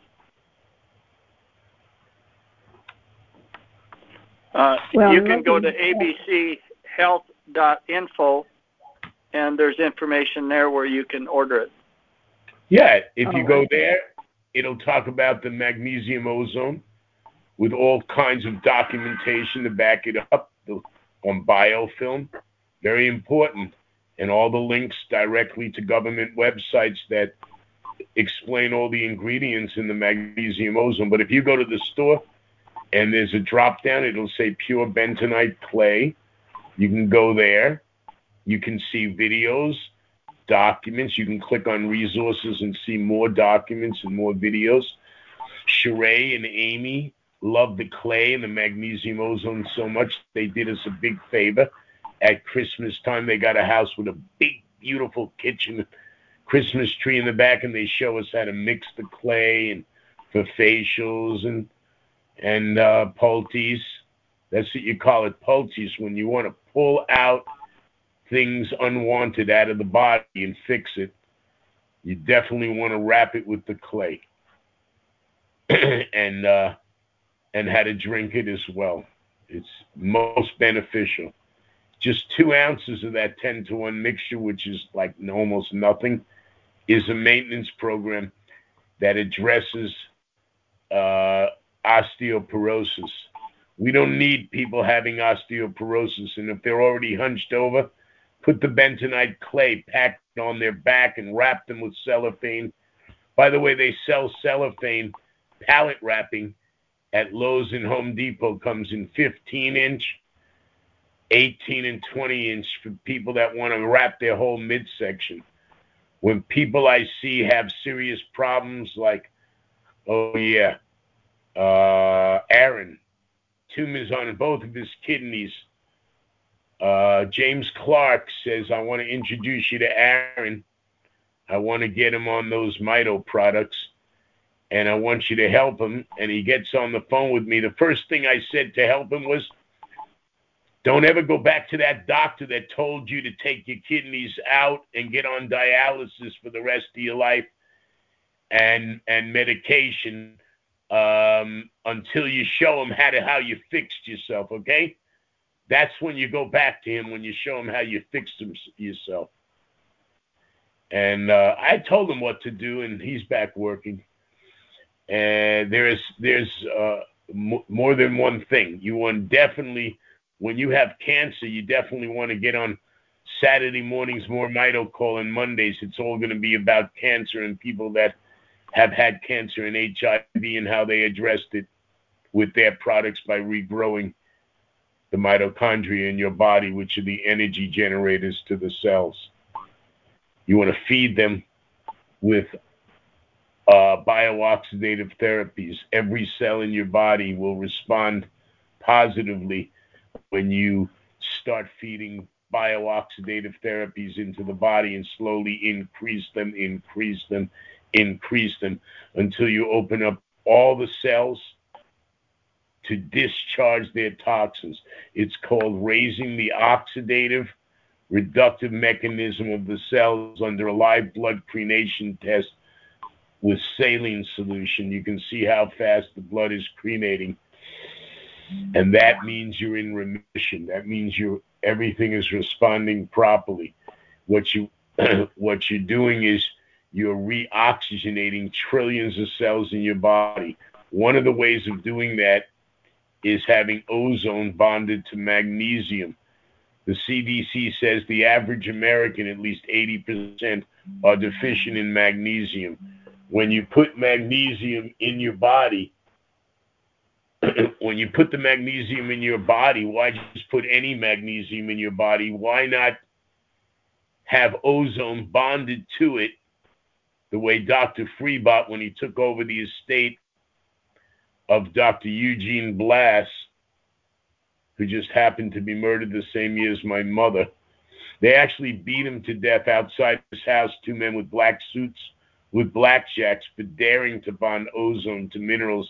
You can go to abchealth.info, and there's information there where you can order it. Yeah, if you go there, it'll talk about the magnesium ozone with all kinds of documentation to back it up on biofilm. Very important. And all the links directly to government websites that explain all the ingredients in the magnesium ozone. But if you go to the store and there's a drop down, it'll say pure bentonite clay. You can go there. You can see videos, documents. You can click on resources and see more documents and more videos. Sheree and Amy love the clay and the magnesium ozone so much, they did us a big favor. At Christmas time, they got a house with a big, beautiful kitchen, Christmas tree in the back, and they show us how to mix the clay and for facials and poultice. That's what you call it, poultice, when you want to pull out things unwanted out of the body and fix it. You definitely want to wrap it with the clay. And how to drink it as well. It's most beneficial. Just 2 ounces of that 10-to-1 mixture, which is like almost nothing, is a maintenance program that addresses osteoporosis. We don't need people having osteoporosis, and if they're already hunched over, put the bentonite clay packed on their back and wrap them with cellophane. By the way, they sell cellophane pallet wrapping at Lowe's and Home Depot. Comes in 15-inch, 18 and 20-inch for people that want to wrap their whole midsection. When people I see have serious problems like, Aaron, tumors on both of his kidneys. James Clark says, I want to introduce you to Aaron. I want to get him on those Mito products, and I want you to help him. And he gets on the phone with me. The first thing I said to help him was, don't ever go back to that doctor that told you to take your kidneys out and get on dialysis for the rest of your life and medication until you show him how you fixed yourself, okay? That's when you go back to him, when you show him how you fixed yourself. And I told him what to do, and he's back working. And there's more than one thing. You want definitely, when you have cancer, you definitely want to get on Saturday mornings, more Mito Call, and Mondays. It's all going to be about cancer and people that have had cancer and HIV and how they addressed it with their products by regrowing the mitochondria in your body, which are the energy generators to the cells. You want to feed them with biooxidative therapies. Every cell in your body will respond positively when you start feeding biooxidative therapies into the body and slowly increase them until you open up all the cells to discharge their toxins. It's called raising the oxidative reductive mechanism of the cells under a live blood crenation test with saline solution. You can see how fast the blood is crenating. And that means you're in remission. That means everything is responding properly. What you're doing is you're reoxygenating trillions of cells in your body. One of the ways of doing that is having ozone bonded to magnesium. The CDC says the average American, at least 80%, are deficient in magnesium. When you put magnesium in your body, when you put the magnesium in your body, why just put any magnesium in your body? Why not have ozone bonded to it the way Dr. Freebot, when he took over the estate of Dr. Eugene Blass, who just happened to be murdered the same year as my mother. They actually beat him to death outside his house, 2 men with black suits with blackjacks for daring to bond ozone to minerals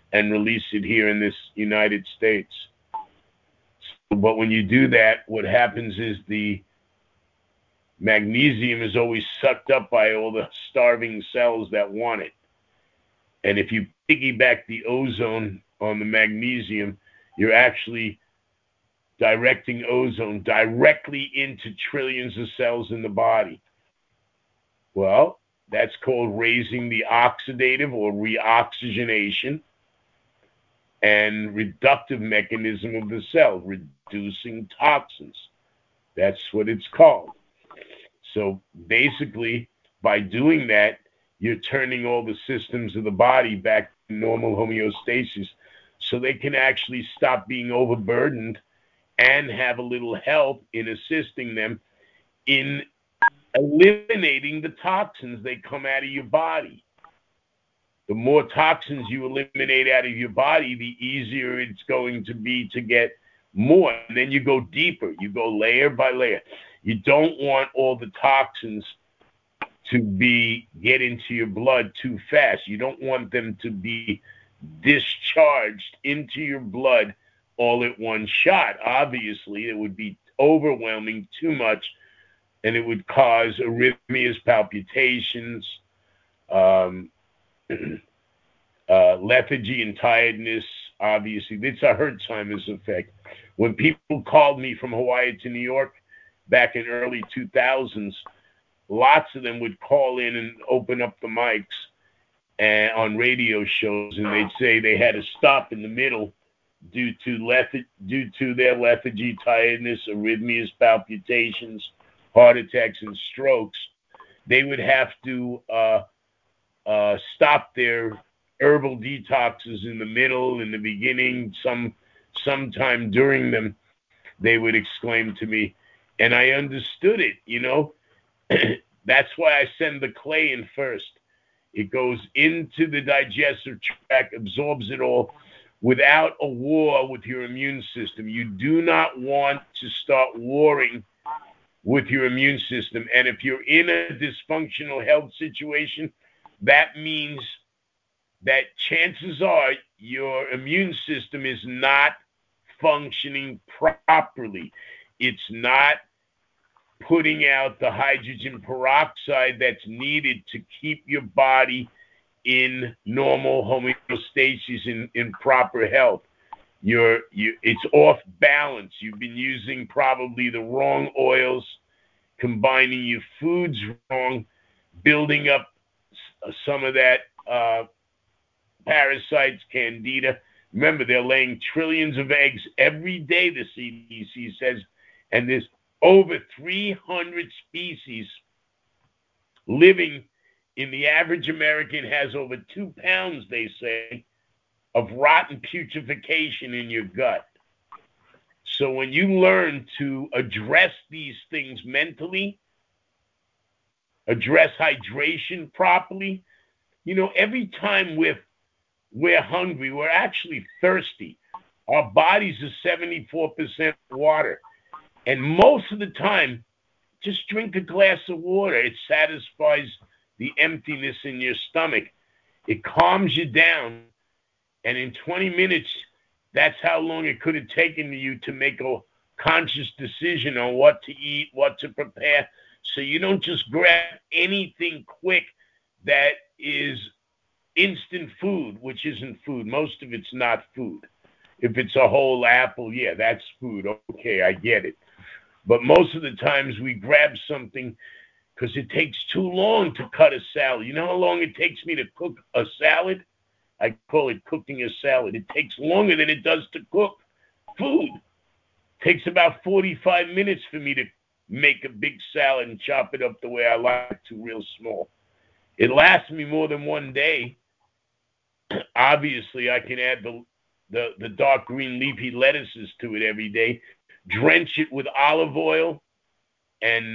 and release it here in this United States. But when you do that, what happens is the magnesium is always sucked up by all the starving cells that want it. And if you piggyback the ozone on the magnesium, you're actually directing ozone directly into trillions of cells in the body. Well, that's called raising the oxidative or reoxygenation and reductive mechanism of the cell, reducing toxins. That's what it's called. So basically, by doing that, you're turning all the systems of the body back to normal homeostasis so they can actually stop being overburdened and have a little help in assisting them in eliminating the toxins that come out of your body. The more toxins you eliminate out of your body, the easier it's going to be to get more. And then you go deeper. You go layer by layer. You don't want all the toxins to get into your blood too fast. You don't want them to be discharged into your blood all at one shot. Obviously, it would be overwhelming, too much, and it would cause arrhythmias, palpitations, lethargy and tiredness. Obviously, it's a Hertzheimer's effect. When people called me from Hawaii to New York back in early 2000s, lots of them would call in and open up the mics and on radio shows, and they'd say they had to stop in the middle due to their lethargy, tiredness, arrhythmias, palpitations, heart attacks, and strokes. They would have to stop their herbal detoxes in the middle, in the beginning, sometime during them. They would exclaim to me, and I understood it, you know. That's why I send the clay in first. It goes into the digestive tract, absorbs it all without a war with your immune system. You do not want to start warring with your immune system. And if you're in a dysfunctional health situation, that means that chances are your immune system is not functioning properly. It's not putting out the hydrogen peroxide that's needed to keep your body in normal homeostasis, in proper health. It's off balance. You've been using probably the wrong oils, combining your foods wrong, building up some of that parasites, candida. Remember, they're laying trillions of eggs every day, the CDC says, and there's over 300 species living in the average American has over 2 pounds, they say, of rotten putrefaction in your gut. So when you learn to address these things mentally, address hydration properly, you know, every time we're hungry, we're actually thirsty. Our bodies are 74% water. And most of the time, just drink a glass of water. It satisfies the emptiness in your stomach. It calms you down. And in 20 minutes, that's how long it could have taken you to make a conscious decision on what to eat, what to prepare. So you don't just grab anything quick that is instant food, which isn't food. Most of it's not food. If it's a whole apple, yeah, that's food. Okay, I get it. But most of the times we grab something because it takes too long to cut a salad. You know how long it takes me to cook a salad? I call it cooking a salad. It takes longer than it does to cook food. It takes about 45 minutes for me to make a big salad and chop it up the way I like to, real small. It lasts me more than one day. Obviously, I can add the dark green leafy lettuces to it every day. Drench it with olive oil and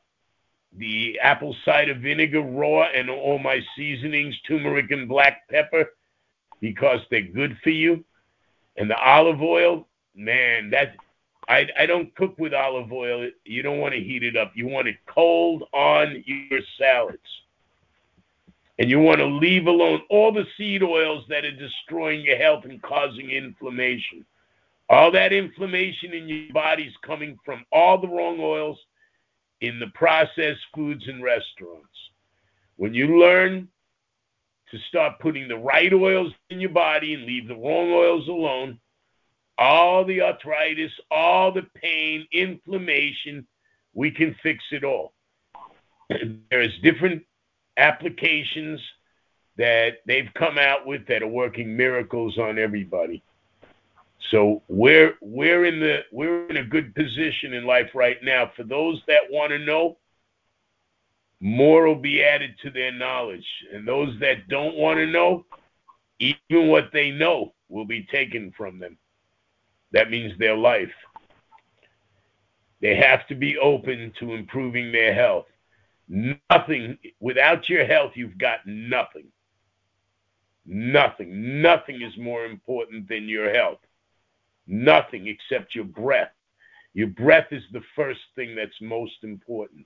the apple cider vinegar raw and all my seasonings, turmeric and black pepper, because they're good for you. And the olive oil, man, I don't cook with olive oil. You don't want to heat it up. You want it cold on your salads. And you want to leave alone all the seed oils that are destroying your health and causing inflammation. All that inflammation in your body is coming from all the wrong oils in the processed foods and restaurants. When you learn to start putting the right oils in your body and leave the wrong oils alone, all the arthritis, all the pain, inflammation, we can fix it all. There's different applications that they've come out with that are working miracles on everybody. So we're in a good position in life right now. For those that want to know, more will be added to their knowledge. And those that don't want to know, even what they know will be taken from them. That means their life. They have to be open to improving their health. Nothing, without your health, you've got nothing. Nothing. Nothing is more important than your health. Nothing except your breath. Your breath is the first thing that's most important.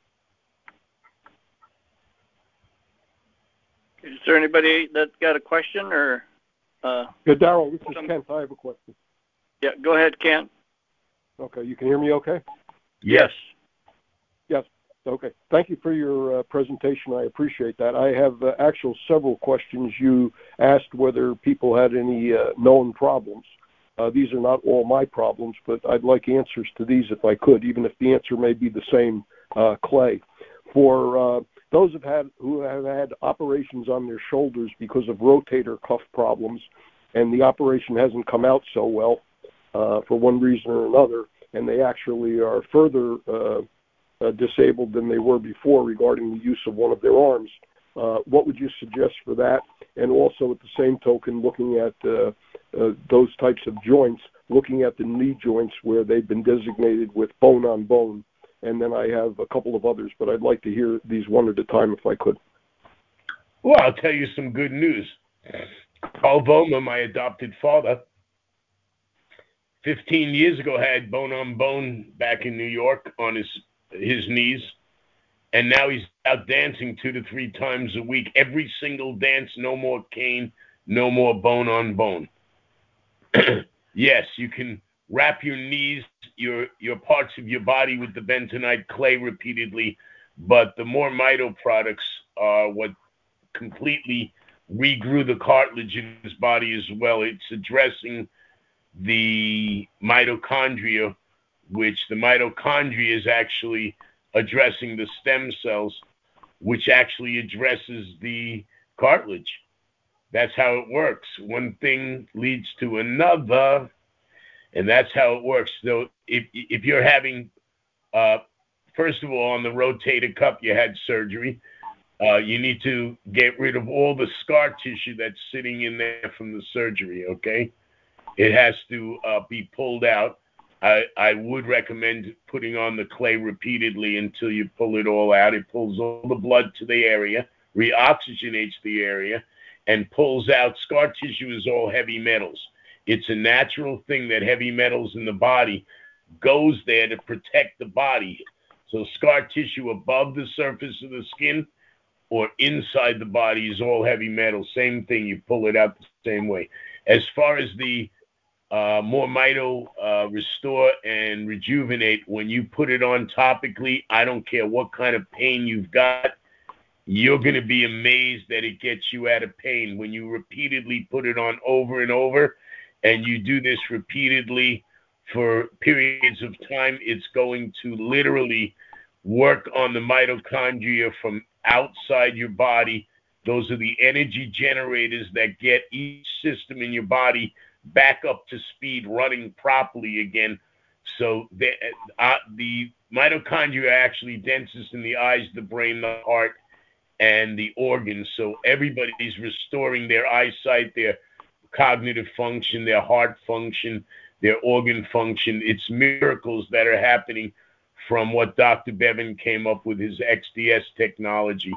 Is there anybody that got a question or? Yeah, Darrell, this is Kent. I have a question. Yeah, go ahead, Kent. Okay, you can hear me okay? Yes. Yes. Okay. Thank you for your presentation. I appreciate that. I have several questions. You asked whether people had any known problems. These are not all my problems, but I'd like answers to these if I could, even if the answer may be the same, Clay. For those who have had operations on their shoulders because of rotator cuff problems, and the operation hasn't come out so well for one reason or another, and they actually are further disabled than they were before regarding the use of one of their arms. What would you suggest for that? And also at the same token, looking at those types of joints, looking at the knee joints where they've been designated with bone on bone. And then I have a couple of others, but I'd like to hear these one at a time if I could. Well, I'll tell you some good news. Paul Vollmer, my adopted father, 15 years ago had bone on bone back in New York on his knees. And now he's out dancing 2 to 3 times a week. Every single dance, no more cane, no more bone on bone. Yes, you can wrap your knees, your parts of your body with the bentonite clay repeatedly, but the more Mito products are what completely regrew the cartilage in his body as well. It's addressing the mitochondria, which the mitochondria is actually addressing the stem cells, which actually addresses the cartilage. That's how it works. One thing leads to another, and that's how it works. So if you're having, first of all, on the rotator cuff, you had surgery. You need to get rid of all the scar tissue that's sitting in there from the surgery, okay? It has to be pulled out. I would recommend putting on the clay repeatedly until you pull it all out. It pulls all the blood to the area, reoxygenates the area, and pulls out. Scar tissue is all heavy metals. It's a natural thing that heavy metals in the body goes there to protect the body. So scar tissue above the surface of the skin or inside the body is all heavy metal. Same thing, you pull it out the same way. As far as the more Mito restore and rejuvenate, when you put it on topically, I don't care what kind of pain you've got, you're going to be amazed that it gets you out of pain. When you repeatedly put it on over and over, and you do this repeatedly for periods of time, it's going to literally work on the mitochondria from outside your body. Those are the energy generators that get each system in your body back up to speed, running properly again. So the mitochondria are actually densest in the eyes, the brain, the heart, and the organs. So everybody's restoring their eyesight, their cognitive function, their heart function, their organ function. It's miracles that are happening from what Dr. Bevan came up with, his XDS technology.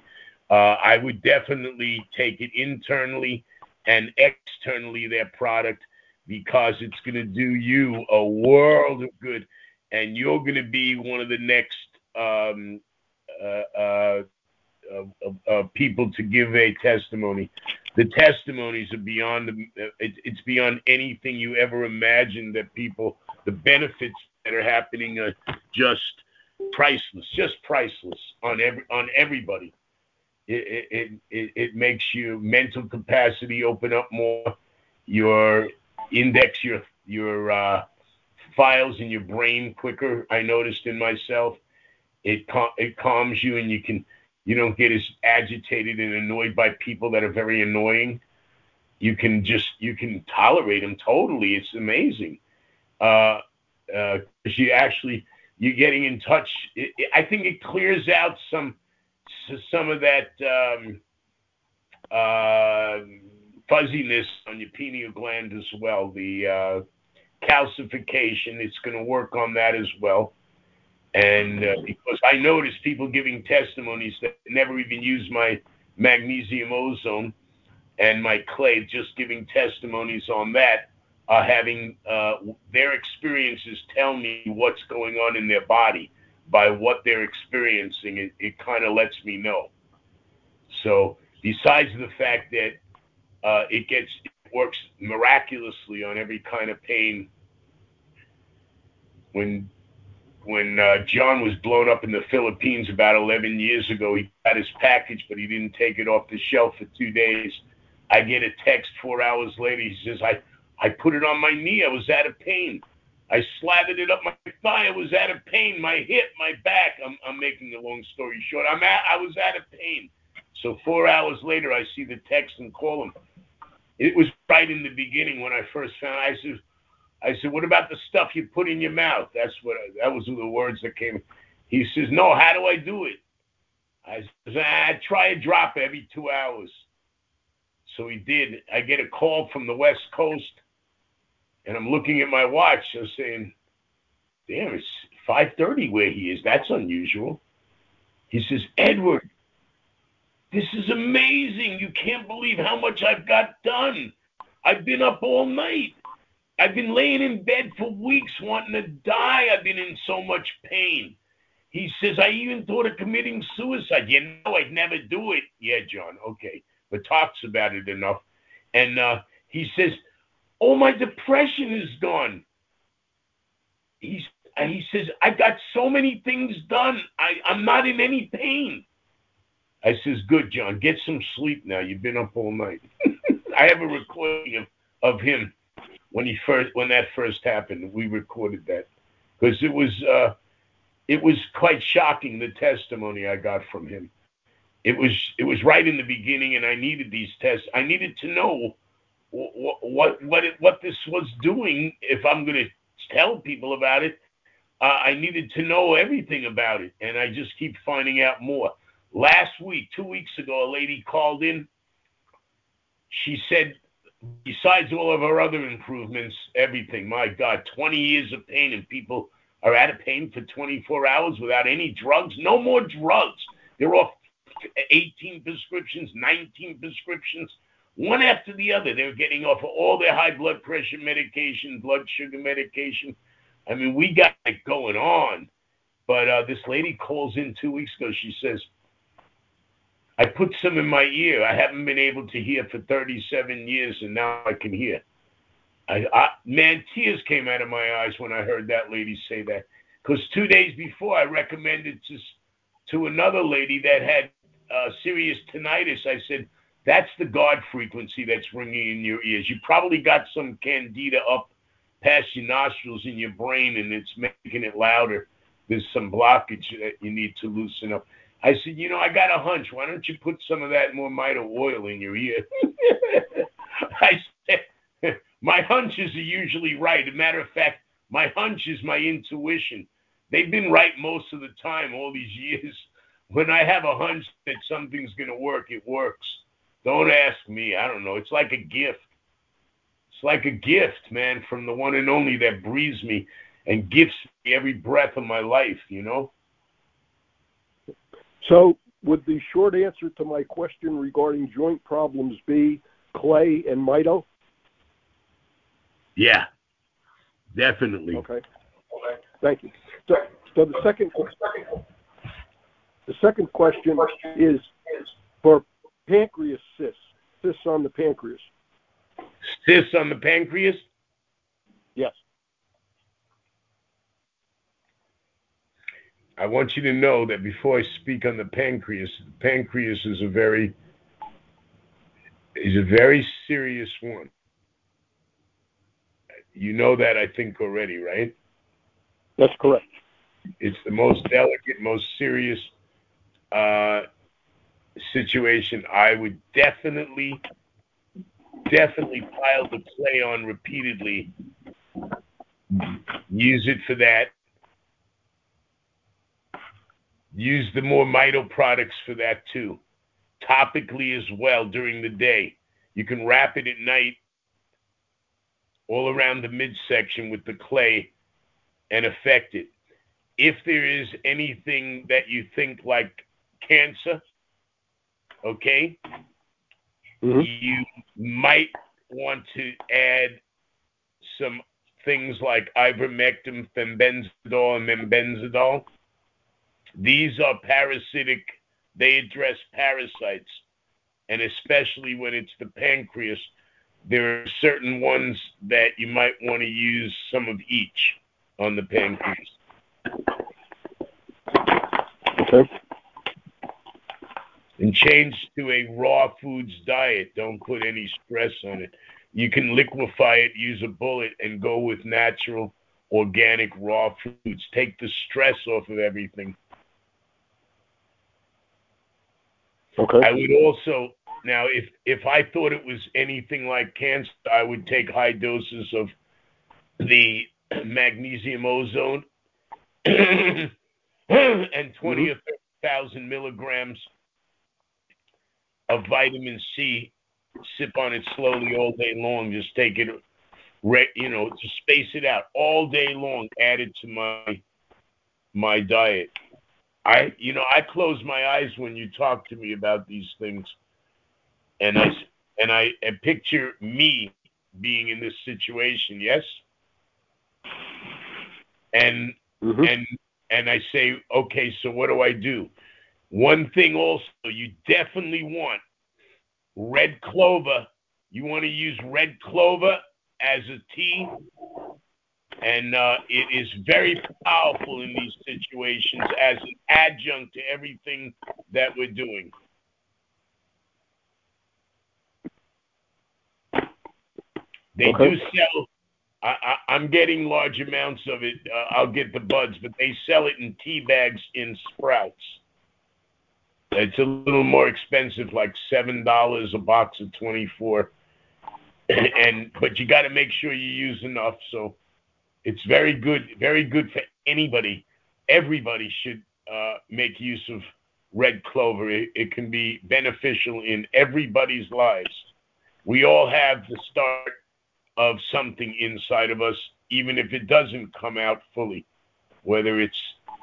I would definitely take it internally and externally, their product, because it's going to do you a world of good, and you're going to be one of the next people to give a testimony. The testimonies are beyond it's beyond anything you ever imagined. That people, the benefits that are happening are just priceless on everybody. It makes your mental capacity open up more. Your index your files in your brain quicker. I noticed in myself. It calms you, and you don't get as agitated and annoyed by people that are very annoying. You can tolerate them totally. It's amazing. You're getting in touch. I think it clears out some of that fuzziness on your pineal gland as well. The calcification, it's going to work on that as well. And because I noticed people giving testimonies that never even used my magnesium ozone and my clay, just giving testimonies on that, having their experiences tell me what's going on in their body by what they're experiencing. It kind of lets me know. So besides the fact that it works miraculously on every kind of pain. When John was blown up in the Philippines about 11 years ago, he got his package, but he didn't take it off the shelf for 2 days. I get a text 4 hours later. He says, I put it on my knee. I was out of pain. I slathered it up my thigh. I was out of pain. My hip, my back. I'm making a long story short. I was out of pain. So 4 hours later, I see the text and call him. It was right in the beginning when I first found it. I said, what about the stuff you put in your mouth? That was the words that came. He says, no, how do I do it? I said, try a drop every 2 hours. So he did. I get a call from the West Coast, and I'm looking at my watch. I'm saying, damn, it's 5:30 where he is. That's unusual. He says, Edward, this is amazing. You can't believe how much I've got done. I've been up all night. I've been laying in bed for weeks wanting to die. I've been in so much pain. He says, I even thought of committing suicide. You know, I'd never do it. Yeah, John, okay. But talks about it enough. And he says, oh, my depression is gone. He says, I've got so many things done. I'm not in any pain. I says, good, John. Get some sleep now. You've been up all night. I have a recording of him when that first happened. We recorded that because it was quite shocking, the testimony I got from him. It was right in the beginning, and I needed these tests. I needed to know what this was doing. If I'm going to tell people about it, I needed to know everything about it, and I just keep finding out more. Last week, 2 weeks ago, a lady called in. She said, besides all of her other improvements, everything, my God, 20 years of pain, and people are out of pain for 24 hours without any drugs. No more drugs. They're off 18 prescriptions, 19 prescriptions, one after the other. They're getting off of all their high blood pressure medication, blood sugar medication. I mean, we got it going on. But this lady calls in 2 weeks ago. She says, I put some in my ear. I haven't been able to hear for 37 years, and now I can hear. Man, tears came out of my eyes when I heard that lady say that. Because 2 days before, I recommended to another lady that had serious tinnitus. I said, that's the God frequency that's ringing in your ears. You probably got some candida up past your nostrils in your brain, and it's making it louder. There's some blockage that you need to loosen up. I said, I got a hunch. Why don't you put some of that Mormita oil in your ear? I said, my hunches are usually right. As a matter of fact, my hunch is my intuition. They've been right most of the time all these years. When I have a hunch that something's going to work, it works. Don't ask me. I don't know. It's like a gift. It's like a gift, man, from the one and only that breathes me and gives me every breath of my life, So would the short answer to my question regarding joint problems be clay and mito? Yeah, definitely. Okay. Thank you. So the second question is, For pancreas cysts on the pancreas. Cysts on the pancreas? Yes. I want you to know that before I speak on the pancreas is a very serious one. You know that, I think, already, right? That's correct. It's the most delicate, most serious situation. I would definitely pile the clay on repeatedly. Use it for that. Use the more Mito products for that too. Topically as well during the day. You can wrap it at night all around the midsection with the clay and affect it. If there is anything that you think like cancer, okay, you might want to add some things like ivermectin, fenbendazole, and membendazole. These are parasitic. They address parasites, and especially when it's the pancreas, there are certain ones that you might want to use some of each on the pancreas. Okay. And change to a raw foods diet. Don't put any stress on it. You can liquefy it, use a bullet, and go with natural, organic, raw foods. Take the stress off of everything. Okay. I would also, now, if I thought it was anything like cancer, I would take high doses of the magnesium ozone and 20 or 30,000 milligrams of vitamin C. Sip on it slowly all day long. Just take it, just space it out all day long. Add it to my diet. I close my eyes when you talk to me about these things, and I picture me being in this situation. Yes, and I say, okay, so what do I do? One thing also, you definitely want red clover. You want to use red clover as a tea, and it is very powerful in these situations as an adjunct to everything that we're doing. They do sell. I'm getting large amounts of it. I'll get the buds, but they sell it in tea bags in Sprouts. It's a little more expensive, like $7 a box of 24. But you got to make sure you use enough. So it's very good for anybody. Everybody should make use of red clover. It can be beneficial in everybody's lives. We all have the start of something inside of us, even if it doesn't come out fully, whether it's,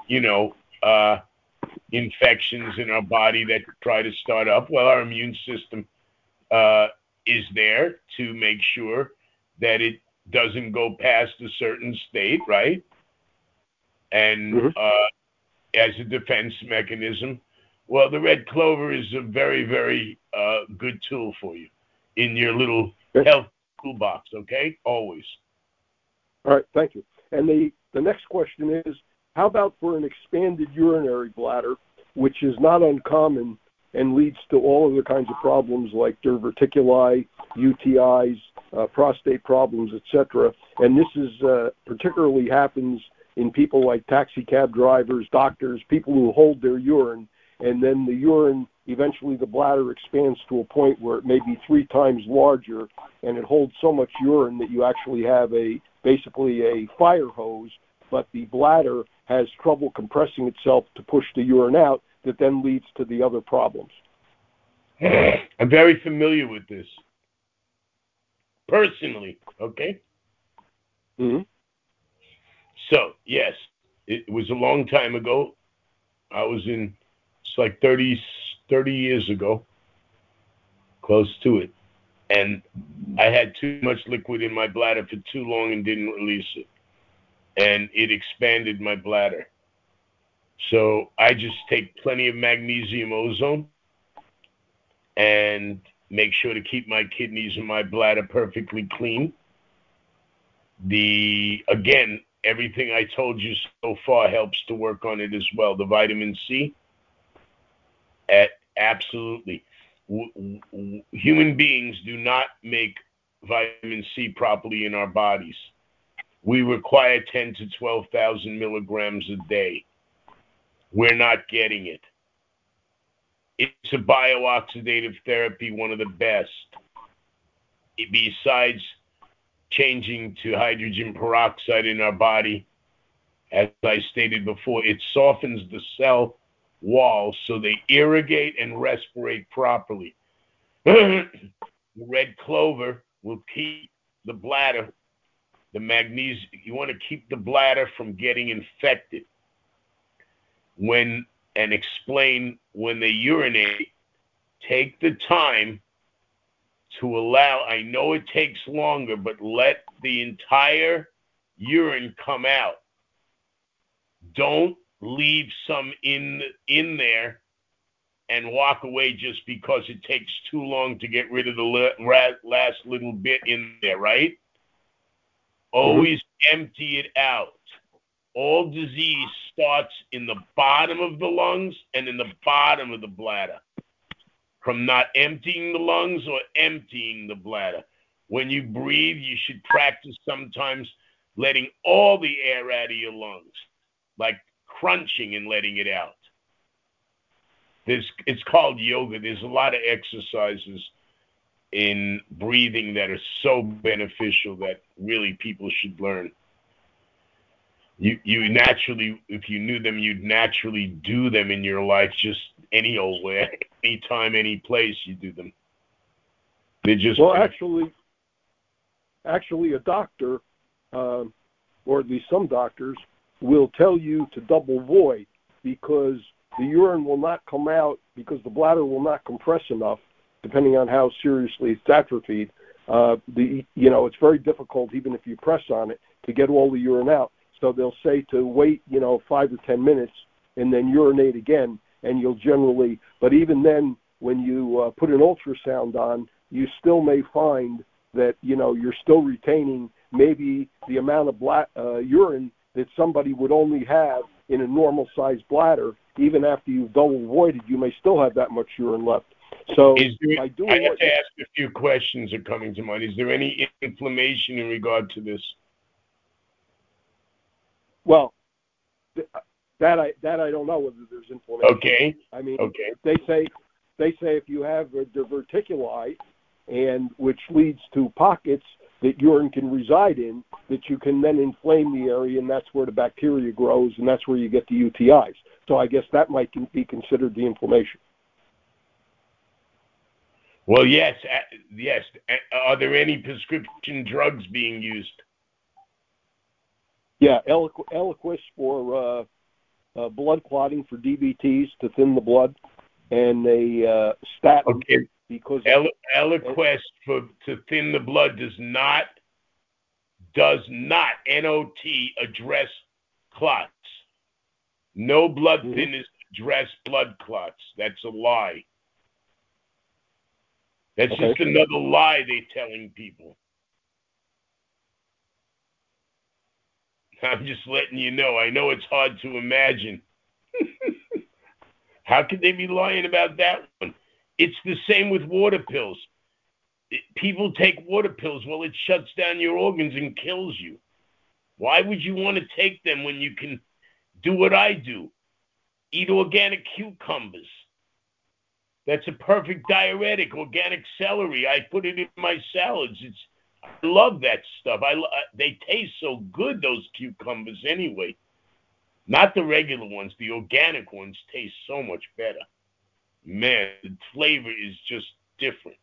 infections in our body that try to start up. Well, our immune system is there to make sure that it doesn't go past a certain state, right? And as a defense mechanism, well, the red clover is a very, very good tool for you in your little health toolbox, okay? Always. All right, thank you. And the next question is, how about for an expanded urinary bladder, which is not uncommon and leads to all other kinds of problems like diverticuli, UTIs, prostate problems, etc. And this is particularly happens in people like taxi cab drivers, doctors, people who hold their urine, and then the urine, eventually the bladder expands to a point where it may be 3 times larger, and it holds so much urine that you actually have basically a fire hose, but the bladder has trouble compressing itself to push the urine out, that then leads to the other problems. I'm very familiar with this. Personally, okay? So, yes, it was a long time ago. It's like 30 years ago, close to it. And I had too much liquid in my bladder for too long and didn't release it. And it expanded my bladder. So I just take plenty of magnesium ozone and make sure to keep my kidneys and my bladder perfectly clean. Again, everything I told you so far helps to work on it as well. The vitamin C, absolutely. Human beings do not make vitamin C properly in our bodies. We require 10 to 12,000 milligrams a day. We're not getting it. It's a biooxidative therapy, one of the best. Besides changing to hydrogen peroxide in our body, as I stated before, it softens the cell walls so they irrigate and respirate properly. The red clover will keep the bladder, the magnesium. You want to keep the bladder from getting infected. And explain when they urinate, take the time to allow, I know it takes longer, but let the entire urine come out. Don't leave some in there and walk away just because it takes too long to get rid of the last little bit in there, right? Always empty it out. All disease starts in the bottom of the lungs and in the bottom of the bladder, from not emptying the lungs or emptying the bladder. When you breathe, you should practice sometimes letting all the air out of your lungs, like crunching and letting it out. It's called yoga. There's a lot of exercises in breathing that are so beneficial that really people should learn. You naturally, if you knew them, you'd naturally do them in your life, just any old way, anytime, any place you do them. They just actually, a doctor, or at least some doctors, will tell you to double void because the urine will not come out because the bladder will not compress enough, depending on how seriously it's atrophied. It's very difficult, even if you press on it, to get all the urine out. So they'll say to wait, 5 or 10 minutes and then urinate again, and you'll generally, but even then, when you put an ultrasound on, you still may find that, you're still retaining maybe the amount of urine that somebody would only have in a normal-sized bladder. Even after you've double voided, you may still have that much urine left. So I have to ask a few questions are coming to mind. Is there any inflammation in regard to this? Well, that I don't know whether there's inflammation. Okay. I mean, okay. They say if you have diverticuli, and which leads to pockets that urine can reside in, that you can then inflame the area, and that's where the bacteria grows, and that's where you get the UTIs. So I guess that might be considered the inflammation. Well, yes. Are there any prescription drugs being used? Yeah, Eliquis for blood clotting for DVTs to thin the blood, and a statin. Okay. Because Eliquis to thin the blood does not NOT address clots. No blood thinners address blood clots. That's a lie. That's just another lie they're telling people. I'm just letting you know. I know it's hard to imagine. How could they be lying about that one? It's the same with water pills. People take water pills. Well, it shuts down your organs and kills you. Why would you want to take them when you can do what I do? Eat organic cucumbers. That's a perfect diuretic. Organic celery. I put it in my salads. I love that stuff. They taste so good, those cucumbers anyway. Not the regular ones. The organic ones taste so much better. Man, the flavor is just different.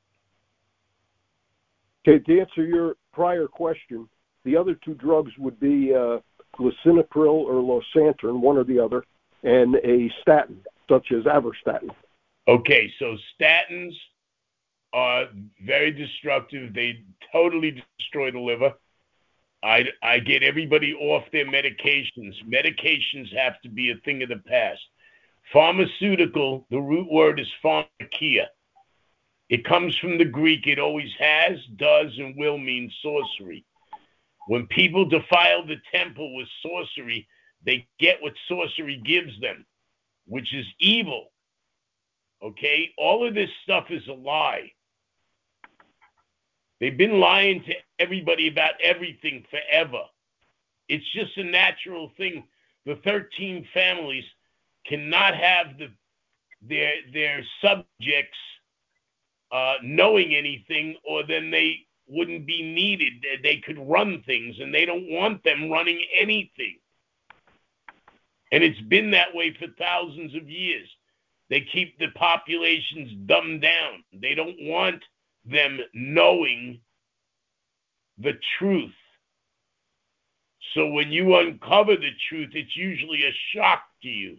Okay, to answer your prior question, the other two drugs would be lisinopril or losartan, one or the other, and a statin, such as avorstatin. Okay, so statins are very destructive. They totally destroy the liver. I get everybody off their medications. Medications have to be a thing of the past. Pharmaceutical, the root word is pharmakia. It comes from the Greek. It always has, does, and will mean sorcery. When people defile the temple with sorcery, they get what sorcery gives them, which is evil. Okay? All of this stuff is a lie. They've been lying to everybody about everything forever. It's just a natural thing. The 13 families cannot have their subjects knowing anything, or then they wouldn't be needed. They could run things, and they don't want them running anything. And it's been that way for thousands of years. They keep the populations dumbed down. They don't want them knowing the truth. So when you uncover the truth, it's usually a shock to you.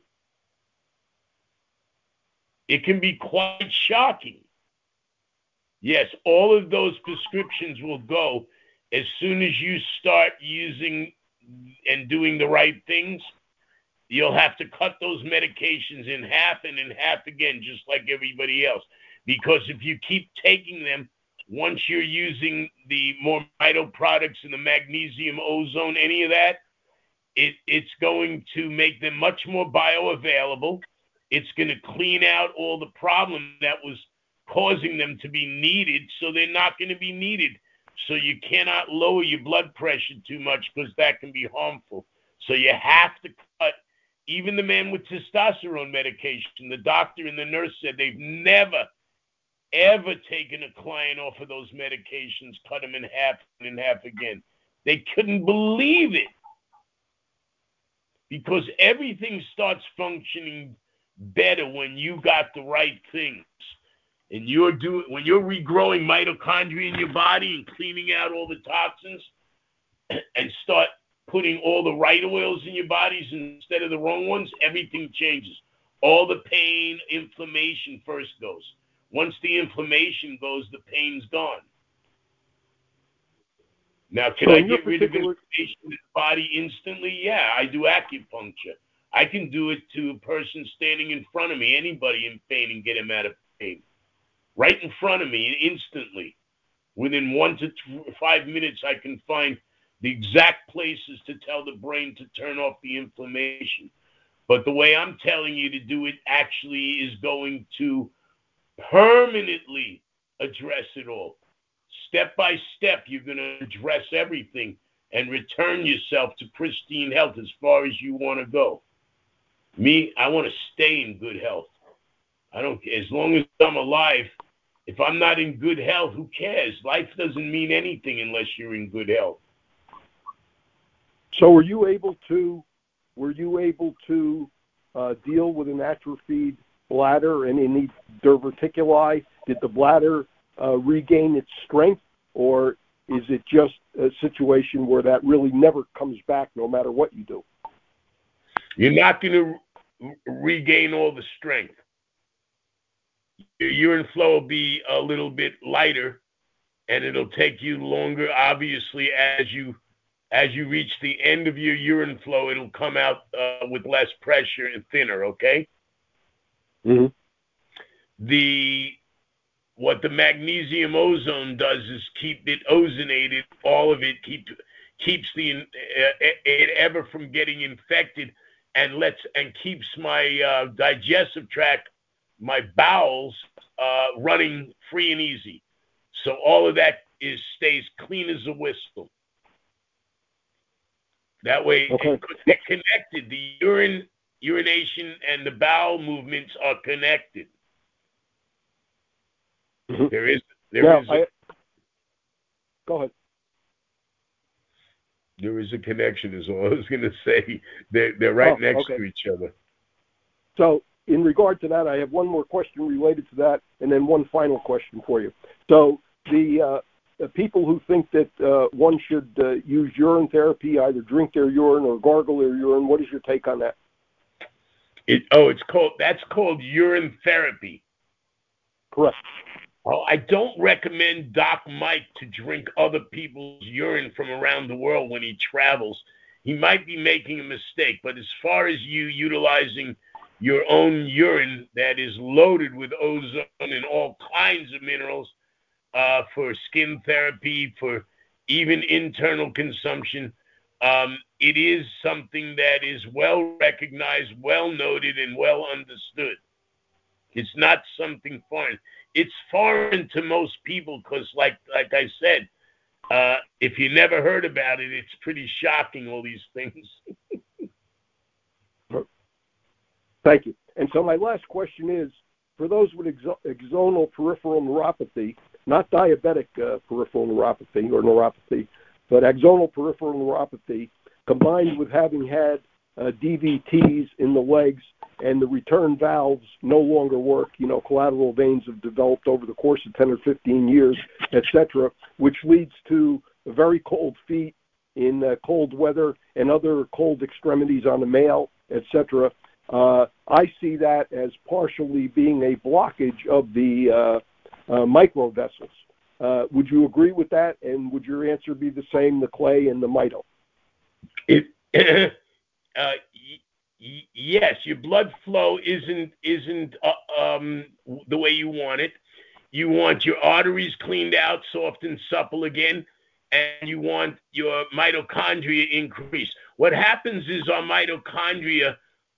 It can be quite shocking. Yes, all of those prescriptions will go as soon as you start using and doing the right things. You'll have to cut those medications in half and in half again, just like everybody else. Because if you keep taking them, once you're using the more vital products and the magnesium, ozone, any of that, it's going to make them much more bioavailable. It's going to clean out all the problem that was causing them to be needed, so they're not going to be needed. So you cannot lower your blood pressure too much, because that can be harmful. So you have to cut. Even the man with testosterone medication, the doctor and the nurse said they've never, ever taken a client off of those medications, cut them in half and in half again. They couldn't believe it, because everything starts functioning better when you got the right things. And when you're regrowing mitochondria in your body and cleaning out all the toxins, and start putting all the right oils in your bodies instead of the wrong ones, everything changes. All the pain, inflammation first goes. Once the inflammation goes, the pain's gone. Now, can I get rid of inflammation in the body instantly? Yeah, I do acupuncture. I can do it to a person standing in front of me, anybody in pain, and get him out of pain. Right in front of me, instantly. Within 1 to 5 minutes, I can find the exact places to tell the brain to turn off the inflammation. But the way I'm telling you to do it actually is going to permanently address it all. Step by step, you're going to address everything and return yourself to pristine health as far as you want to go. Me, I want to stay in good health. I don't care. As long as I'm alive, if I'm not in good health, who cares? Life doesn't mean anything unless you're in good health. So were you able to deal with an atrophied bladder and any diverticuli? Did the bladder regain its strength, or is it just a situation where that really never comes back no matter what you do? You're not going to regain all the strength. Your urine flow will be a little bit lighter, and it'll take you longer. Obviously, as you reach the end of your urine flow, it'll come out with less pressure and thinner, okay? Mm-hmm. What the magnesium ozone does is keep it ozonated, all of it keeps it ever from getting infected, and keeps my digestive tract, my bowels running free and easy. So all of that stays clean as a whistle. That way, okay. They're connected. The urination and the bowel movements are connected. Mm-hmm. Go ahead. There is a connection, is all I was going to say. They're right next to each other. So, in regard to that, I have one more question related to that, and then one final question for you. So, the people who think that one should use urine therapy, either drink their urine or gargle their urine, what is your take on that? That's called urine therapy. Correct. Oh, I don't recommend Doc Mike to drink other people's urine from around the world when he travels. He might be making a mistake, but as far as you utilizing your own urine that is loaded with ozone and all kinds of minerals for skin therapy, for even internal consumption. It is something that is well recognized, well noted, and well understood. It's not something foreign. It's foreign to most people because, like I said, if you never heard about it, it's pretty shocking, all these things. Thank you. And so my last question is, for those with axonal peripheral neuropathy, not diabetic peripheral neuropathy or neuropathy, but axonal peripheral neuropathy, combined with having had DVTs in the legs and the return valves no longer work, collateral veins have developed over the course of 10 or 15 years, etc., which leads to very cold feet in cold weather and other cold extremities on the male, etc. I see that as partially being a blockage of the microvessels. Would you agree with that? And would your answer be the same, the clay and the mito? Yes, your blood flow isn't the way you want it. You want your arteries cleaned out, soft and supple again, and you want your mitochondria increased. What happens is our mitochondria,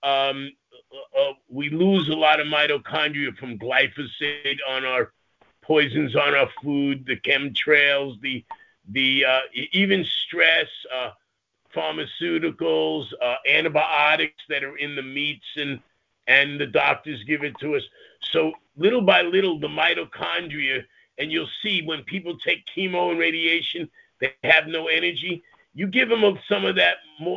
we lose a lot of mitochondria from glyphosate on our poisons on our food, the chemtrails, the even stress, pharmaceuticals, antibiotics that are in the meats, and the doctors give it to us. So little by little, the mitochondria, and you'll see when people take chemo and radiation, they have no energy. You give them some of that more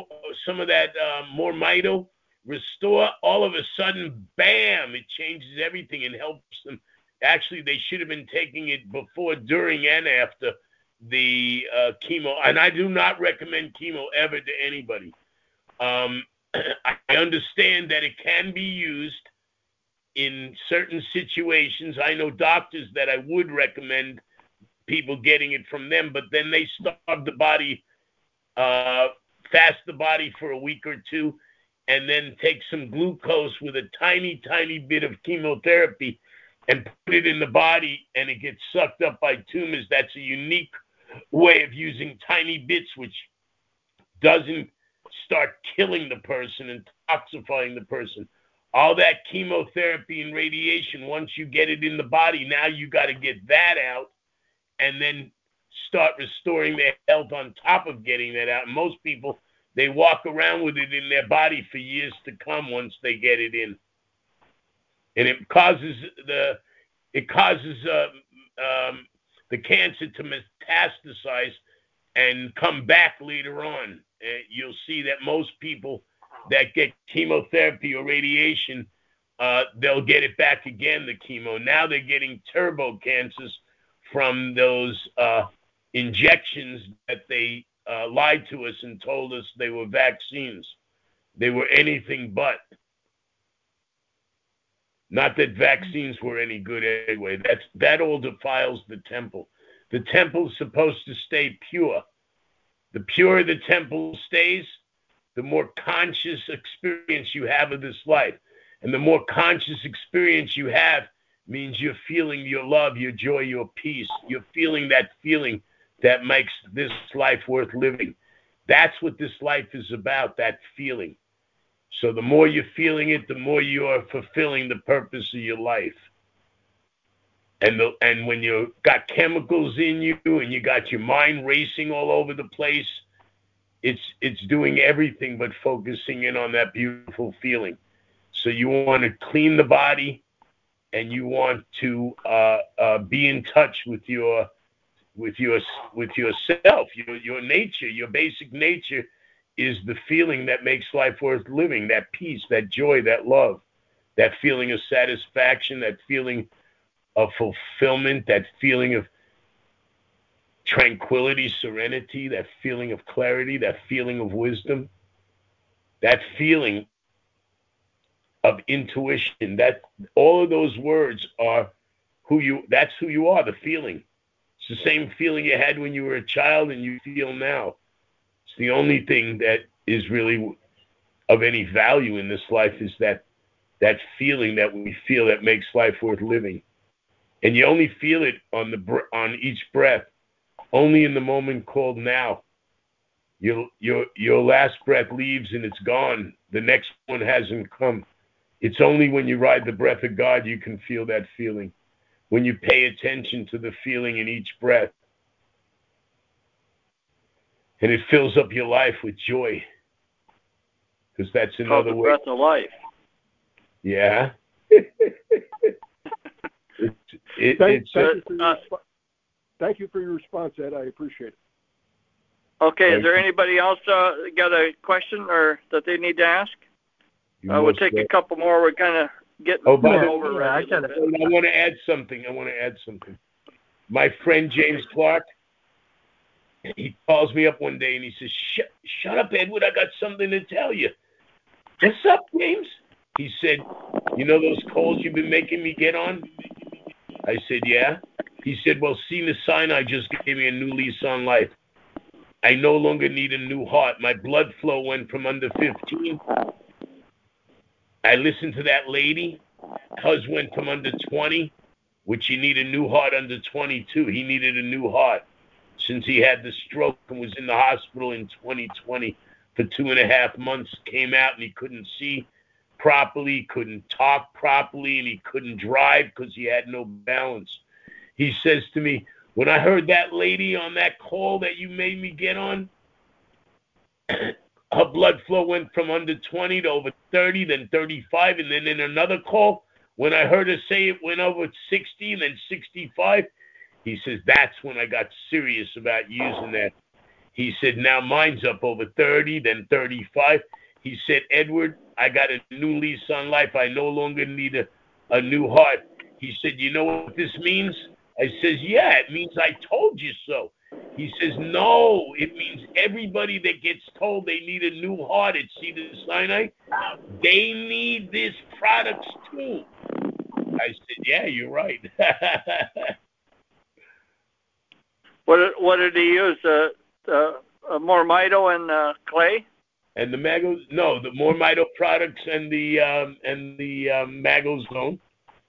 mito, restore, all of a sudden, bam, it changes everything and helps them. Actually, they should have been taking it before, during, and after the chemo. And I do not recommend chemo ever to anybody. I understand that it can be used in certain situations. I know doctors that I would recommend people getting it from them, but then they starve the body, fast the body for a week or two, and then take some glucose with a tiny, tiny bit of chemotherapy and put it in the body, and it gets sucked up by tumors. That's a unique way of using tiny bits, which doesn't start killing the person and toxifying the person. All that chemotherapy and radiation, once you get it in the body, now you got to get that out and then start restoring their health on top of getting that out. And most people, they walk around with it in their body for years to come once they get it in. And it causes the cancer to metastasize and come back later on. You'll see that most people that get chemotherapy or radiation, they'll get it back again, the chemo. Now they're getting turbo cancers from those injections that they lied to us and told us they were vaccines. They were anything but. Not that vaccines were any good anyway. That all defiles the temple. The temple's supposed to stay pure. The purer the temple stays, the more conscious experience you have of this life. And the more conscious experience you have means you're feeling your love, your joy, your peace. You're feeling that makes this life worth living. That's what this life is about, that feeling. So the more you're feeling it, the more you're fulfilling the purpose of your life. And when you got chemicals in you and you got your mind racing all over the place, it's doing everything but focusing in on that beautiful feeling. So you want to clean the body, and you want to be in touch with yourself, your nature, your basic nature. Is the feeling that makes life worth living, that peace, that joy, that love, that feeling of satisfaction, that feeling of fulfillment, that feeling of tranquility, serenity, that feeling of clarity, that feeling of wisdom, that feeling of intuition. That all of those words are that's who you are, the feeling. It's the same feeling you had when you were a child and you feel now. It's the only thing that is really of any value in this life is that that feeling that we feel that makes life worth living. And you only feel it on each breath, only in the moment called now. Your last breath leaves and it's gone. The next one hasn't come. It's only when you ride the breath of God you can feel that feeling. When you pay attention to the feeling in each breath. And it fills up your life with joy. Because that's another way. Breath of life. Yeah. Thank you for your response, Ed. I appreciate it. Okay, is there anybody else got a question or that they need to ask? We'll take a couple more. We're kind of getting over. I want to add something. My friend James Clark, he calls me up one day and he says, shut up, Edward. I got something to tell you. What's up, James? He said, you know those calls you've been making me get on? I said, yeah. He said, well, Cena Sinai just gave me a new lease on life. I no longer need a new heart. My blood flow went from under 15. I listened to that lady. Hers went from under 20, which you need a new heart under 22. He needed a new heart since he had the stroke and was in the hospital in 2020 for 2.5 months. Came out and he couldn't see properly, couldn't talk properly, and he couldn't drive because he had no balance. He says to me, when I heard that lady on that call that you made me get on, her blood flow went from under 20 to over 30, then 35, and then in another call, when I heard her say it went over 60 and then 65, he says, that's when I got serious about using that. He said, now mine's up over 30, then 35. He said, Edward, I got a new lease on life. I no longer need a new heart. He said, you know what this means? I says, yeah, it means I told you so. He says, no, it means everybody that gets told they need a new heart at Cedar Sinai, they need this product too. I said, yeah, you're right. What did he use? Mormito and clay? And the Magos, no, the Mormito products and the Magos Zone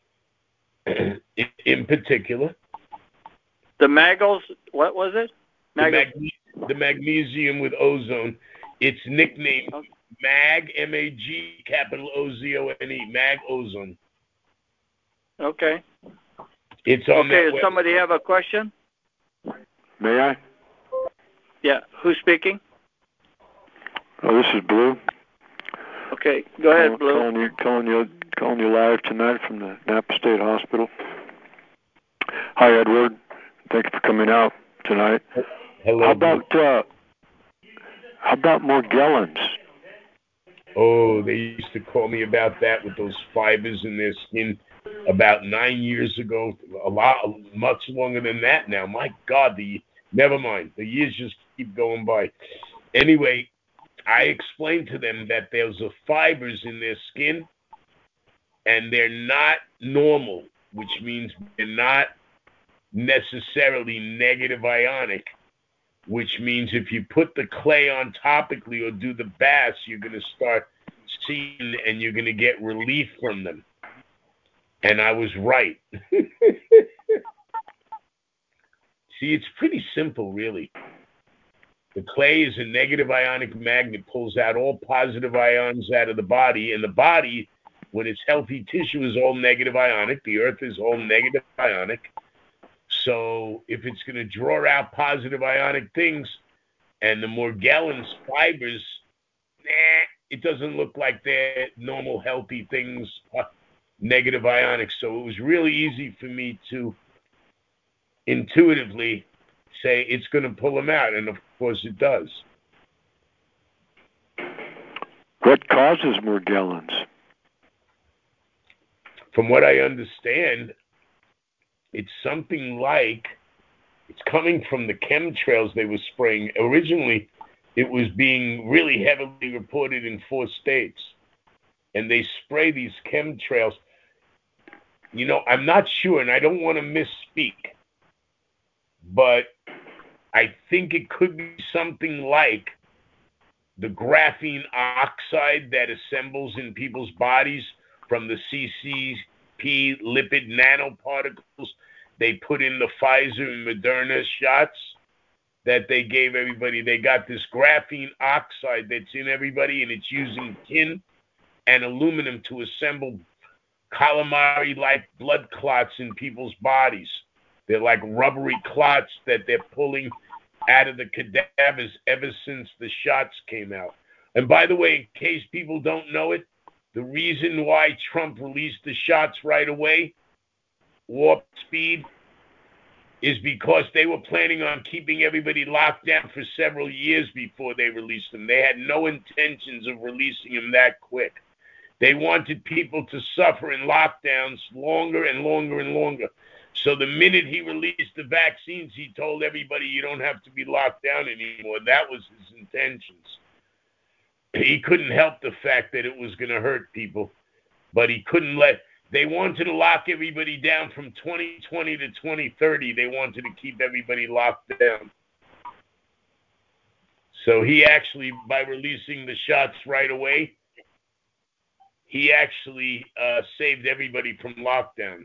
in particular. The Magos, what was it? The magnesium with ozone. It's nicknamed Mag, M-A-G, capital O-Z-O-N-E, Mag Ozone. Okay. It's on okay, does somebody have a question? May I? Yeah, who's speaking? Oh, this is Blue. Okay, go ahead, Blue. Calling you live tonight from the Napa State Hospital. Hi, Edward. Thank you for coming out tonight. Hello. How about Morgellons? Oh, they used to call me about that with those fibers in their skin about 9 years ago. Much longer than that now. My God, never mind. The years just keep going by. Anyway, I explained to them that there's fibers in their skin and they're not normal, which means they're not necessarily negative ionic, which means if you put the clay on topically or do the baths, you're going to start seeing and you're going to get relief from them. And I was right. See, it's pretty simple, really. The clay is a negative ionic magnet, pulls out all positive ions out of the body, and the body, when it's healthy tissue, is all negative ionic. The earth is all negative ionic. So if it's going to draw out positive ionic things and the Morgellons fibers, it doesn't look like they're normal, healthy things, negative ionic. So it was really easy for me to intuitively say it's going to pull them out. And of course it does. What causes Morgellons? From what I understand, it's something like, it's coming from the chemtrails they were spraying. Originally, it was being really heavily reported in 4 states. And they spray these chemtrails. You know, I'm not sure, and I don't want to misspeak, but I think it could be something like the graphene oxide that assembles in people's bodies from the CCP lipid nanoparticles they put in the Pfizer and Moderna shots that they gave everybody. They got this graphene oxide that's in everybody, and it's using tin and aluminum to assemble calamari-like blood clots in people's bodies. They're like rubbery clots that they're pulling out of the cadavers ever since the shots came out. And by the way, in case people don't know it, the reason why Trump released the shots right away, warp speed, is because they were planning on keeping everybody locked down for several years before they released them. They had no intentions of releasing them that quick. They wanted people to suffer in lockdowns longer and longer and longer. So the minute he released the vaccines, he told everybody you don't have to be locked down anymore. That was his intentions. He couldn't help the fact that it was going to hurt people, but he couldn't let... They wanted to lock everybody down from 2020 to 2030. They wanted to keep everybody locked down. So he actually, by releasing the shots right away, he actually saved everybody from lockdowns.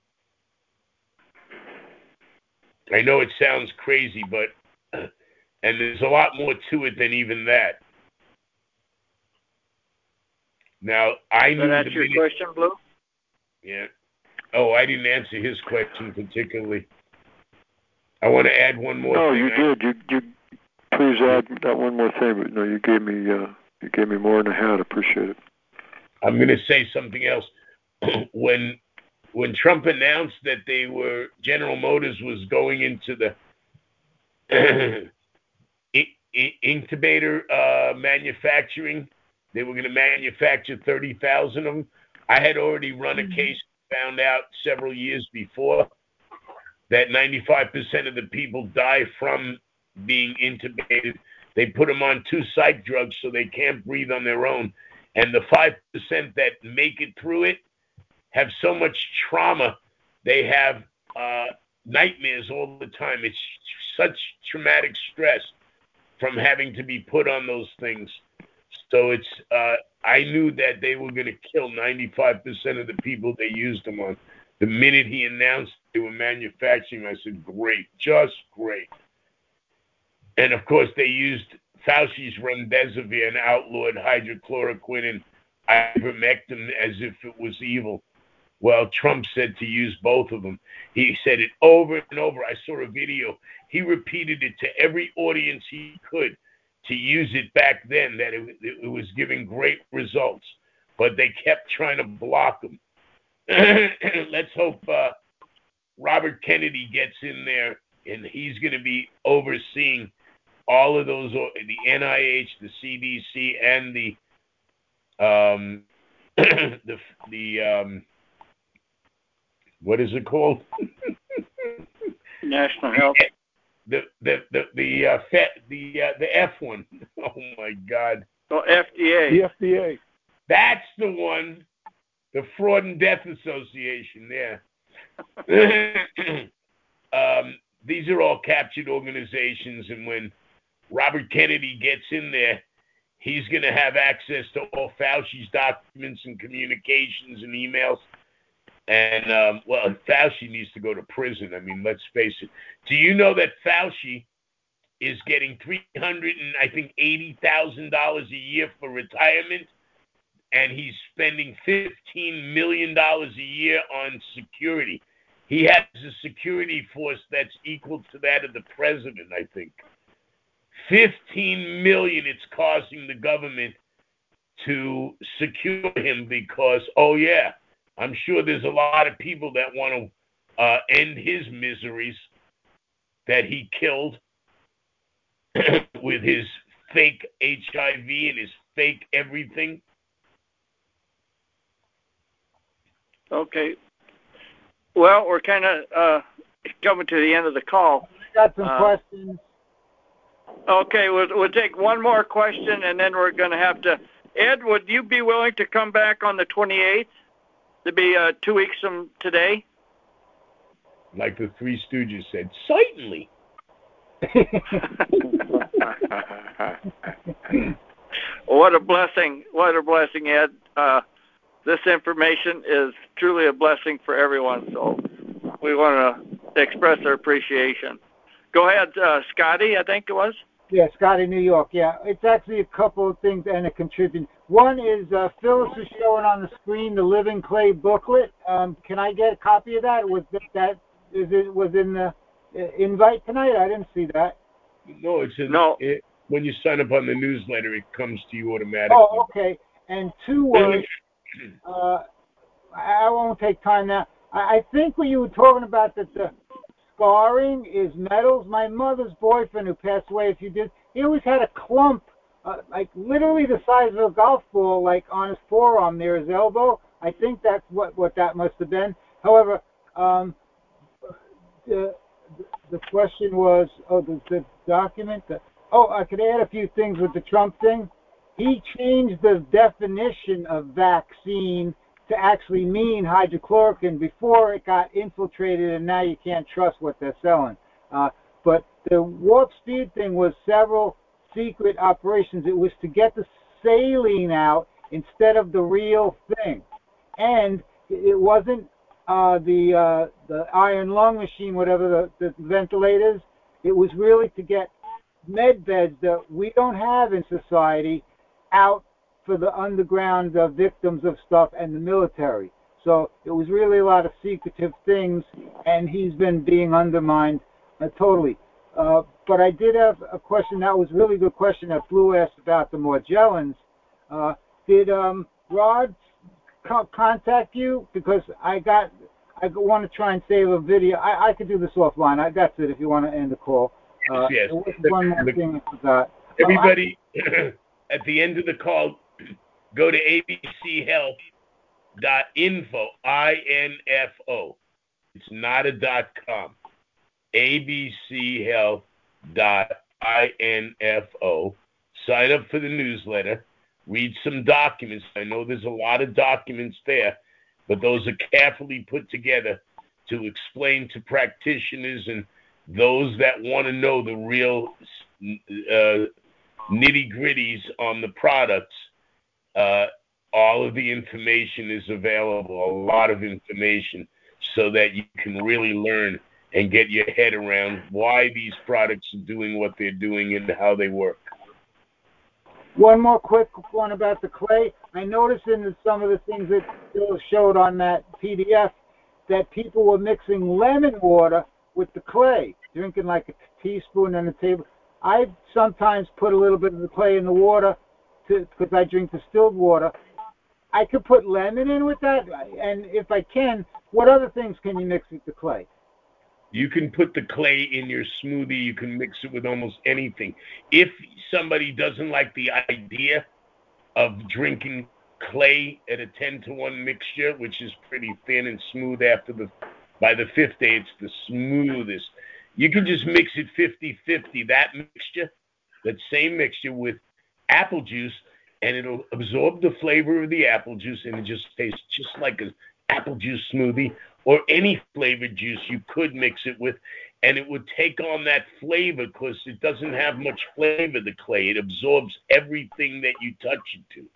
I know it sounds crazy, but and there's a lot more to it than even that. Now, I knew... That's your question, Blue? Yeah. Oh, I didn't answer his question particularly. I want to add one more thing. No, you did. You please add that one more thing. But no, you gave me more than I had. Appreciate it. I'm going to say something else. When Trump announced that General Motors was going into the incubator manufacturing, they were going to manufacture 30,000 of them. I had already run a case, found out several years before that 95% of the people die from being intubated. They put them on 2 psych drugs so they can't breathe on their own. And the 5% that make it through it have so much trauma, they have nightmares all the time. It's such traumatic stress from having to be put on those things. So it's I knew that they were going to kill 95% of the people they used them on. The minute he announced they were manufacturing, I said, great, just great. And, of course, they used Fauci's remdesivir and outlawed hydrochloroquine and ivermectin as if it was evil. Well, Trump said to use both of them. He said it over and over. I saw a video. He repeated it to every audience he could to use it back then, that it was giving great results. But they kept trying to block him. Let's hope Robert Kennedy gets in there, and he's going to be overseeing all of those, the NIH, the CDC, and the what is it called? National Health. The F one. Oh my God. Well, FDA. The FDA. That's the one. The Fraud and Death Association. Yeah. These are all captured organizations, and when Robert Kennedy gets in there, he's going to have access to all Fauci's documents and communications and emails. And, well, Fauci needs to go to prison. I mean, let's face it. Do you know that Fauci is getting $380,000 a year for retirement, and he's spending $15 million a year on security? He has a security force that's equal to that of the president, I think. $15 million it's costing the government to secure him because, oh, yeah, I'm sure there's a lot of people that want to end his miseries that he killed with his fake HIV and his fake everything. Okay. Well, we're kind of coming to the end of the call. Got some questions. Okay, we'll take one more question, and then we're going to have to... Ed, would you be willing to come back on the 28th? To be 2 weeks from today? Like the Three Stooges said, certainly. What a blessing. What a blessing, Ed. this information is truly a blessing for everyone. So we want to express our appreciation. Go ahead, Scotty, I think it was. Yeah, Scotty, New York. Yeah, it's actually a couple of things and a contributing. One is Phyllis is showing on the screen the Living Clay booklet. Can I get a copy of that? Was in the invite tonight? I didn't see that. No, when you sign up on the newsletter, it comes to you automatically. Oh, okay. And two was, I won't take time now. I think when you were talking about that the scarring is metals, my mother's boyfriend who passed away, he always had a clump, like literally the size of a golf ball, like on his forearm near his elbow. I think that's what that must have been. However, the question was, the document. I could add a few things with the Trump thing. He changed the definition of vaccine to actually mean hydrochloroquine before it got infiltrated, and now you can't trust what they're selling. But the warp speed thing was several secret operations. It was to get the saline out instead of the real thing. And it wasn't the iron lung machine, whatever the ventilators. It was really to get med beds that we don't have in society out for the underground victims of stuff and the military. So it was really a lot of secretive things, and he's been being undermined totally. But I did have a question. That was a really good question that Blue asked about the Morgellons. Did Rod contact you? Because I want to try and save a video. I could do this offline. That's it if you want to end the call. Yes. One more thing I forgot. Everybody, at the end of the call, go to abchealth.info, INFO. It's not a .com. abchealth.info. Sign up for the newsletter. Read some documents. I know there's a lot of documents there, but those are carefully put together to explain to practitioners and those that want to know the real nitty-gritties on the products. All of the information is available, a lot of information, so that you can really learn and get your head around why these products are doing what they're doing and how they work. One more quick one about the clay. I noticed in some of the things that Bill showed on that PDF that people were mixing lemon water with the clay, drinking like a teaspoon on the table. I sometimes put a little bit of the clay in the water because I drink distilled water. I could put lemon in with that, and if I can, what other things can you mix with the clay? You can put the clay in your smoothie. You can mix it with almost anything. If somebody doesn't like the idea of drinking clay at a 10-to-1 mixture, which is pretty thin and smooth by the fifth day, it's the smoothest. You can just mix it 50-50, that same mixture with apple juice, and it'll absorb the flavor of the apple juice, and it just tastes just like an apple juice smoothie, or any flavored juice you could mix it with, and it would take on that flavor because it doesn't have much flavor, the clay. It absorbs everything that you touch it to.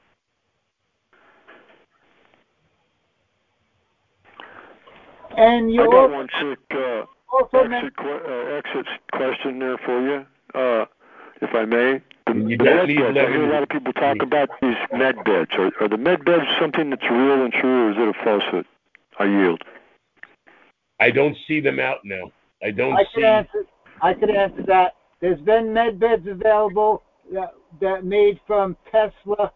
And I got one quick exit question there for you, if I may. I hear a lot of people talk about these med beds. Are the med beds something that's real and true, or is it a falsehood? I yield. I don't see them out now. I could answer that. There's been med beds available that made from Tesla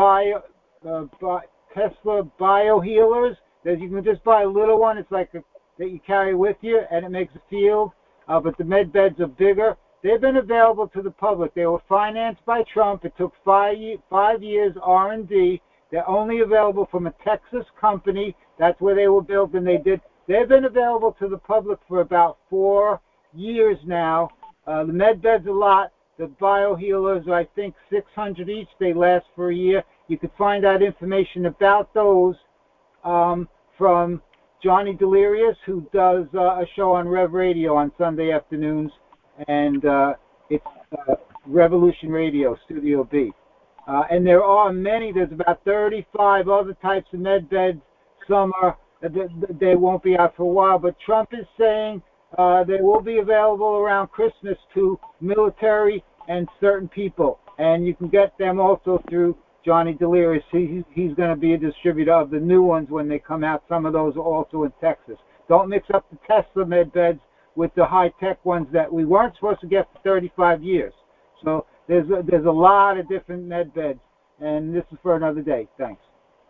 biohealers. That you can just buy a little one. It's like that you carry with you, and it makes a field. But the med beds are bigger. They've been available to the public. They were financed by Trump. It took 5 years R&D. They're only available from a Texas company. That's where they were built, and they've been available to the public for about 4 years now. The med beds a lot. The biohealers are, I think, $600 each. They last for a year. You could find out information about those from Johnny Delirious, who does a show on Rev Radio on Sunday afternoons, and it's Revolution Radio, Studio B. And there are many. There's about 35 other types of med beds. Some are they won't be out for a while, but Trump is saying they will be available around Christmas to military and certain people, and you can get them also through Johnny Delirious. He's going to be a distributor of the new ones when they come out. Some of those are also in Texas. Don't mix up the Tesla med beds with the high-tech ones that we weren't supposed to get for 35 years. So there's a lot of different med beds, and this is for another day. Thanks.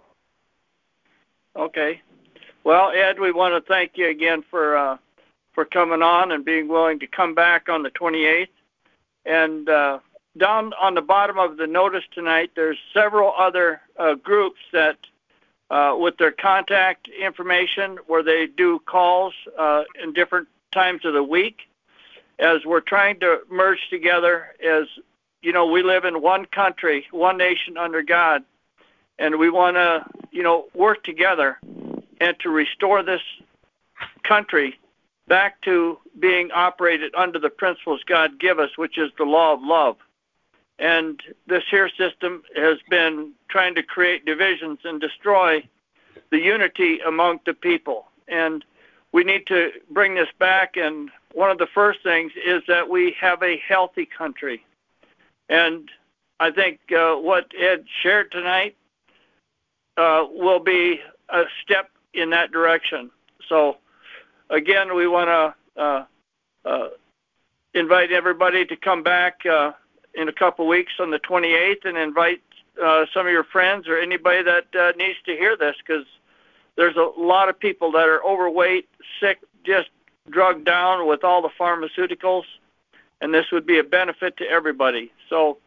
Okay. Well, Ed, we want to thank you again for coming on and being willing to come back on the 28th. And down on the bottom of the notice tonight, there's several other groups that, with their contact information, where they do calls in different times of the week. As we're trying to merge together, as you know, we live in one country, one nation under God, and we want to, work together and to restore this country back to being operated under the principles God give us, which is the law of love. And this here system has been trying to create divisions and destroy the unity among the people. And we need to bring this back, and one of the first things is that we have a healthy country. And I think what Ed shared tonight will be a step in that direction. So, again, we want to invite everybody to come back in a couple of weeks on the 28th and invite some of your friends or anybody that needs to hear this, because there's a lot of people that are overweight, sick, just drugged down with all the pharmaceuticals, and this would be a benefit to everybody. So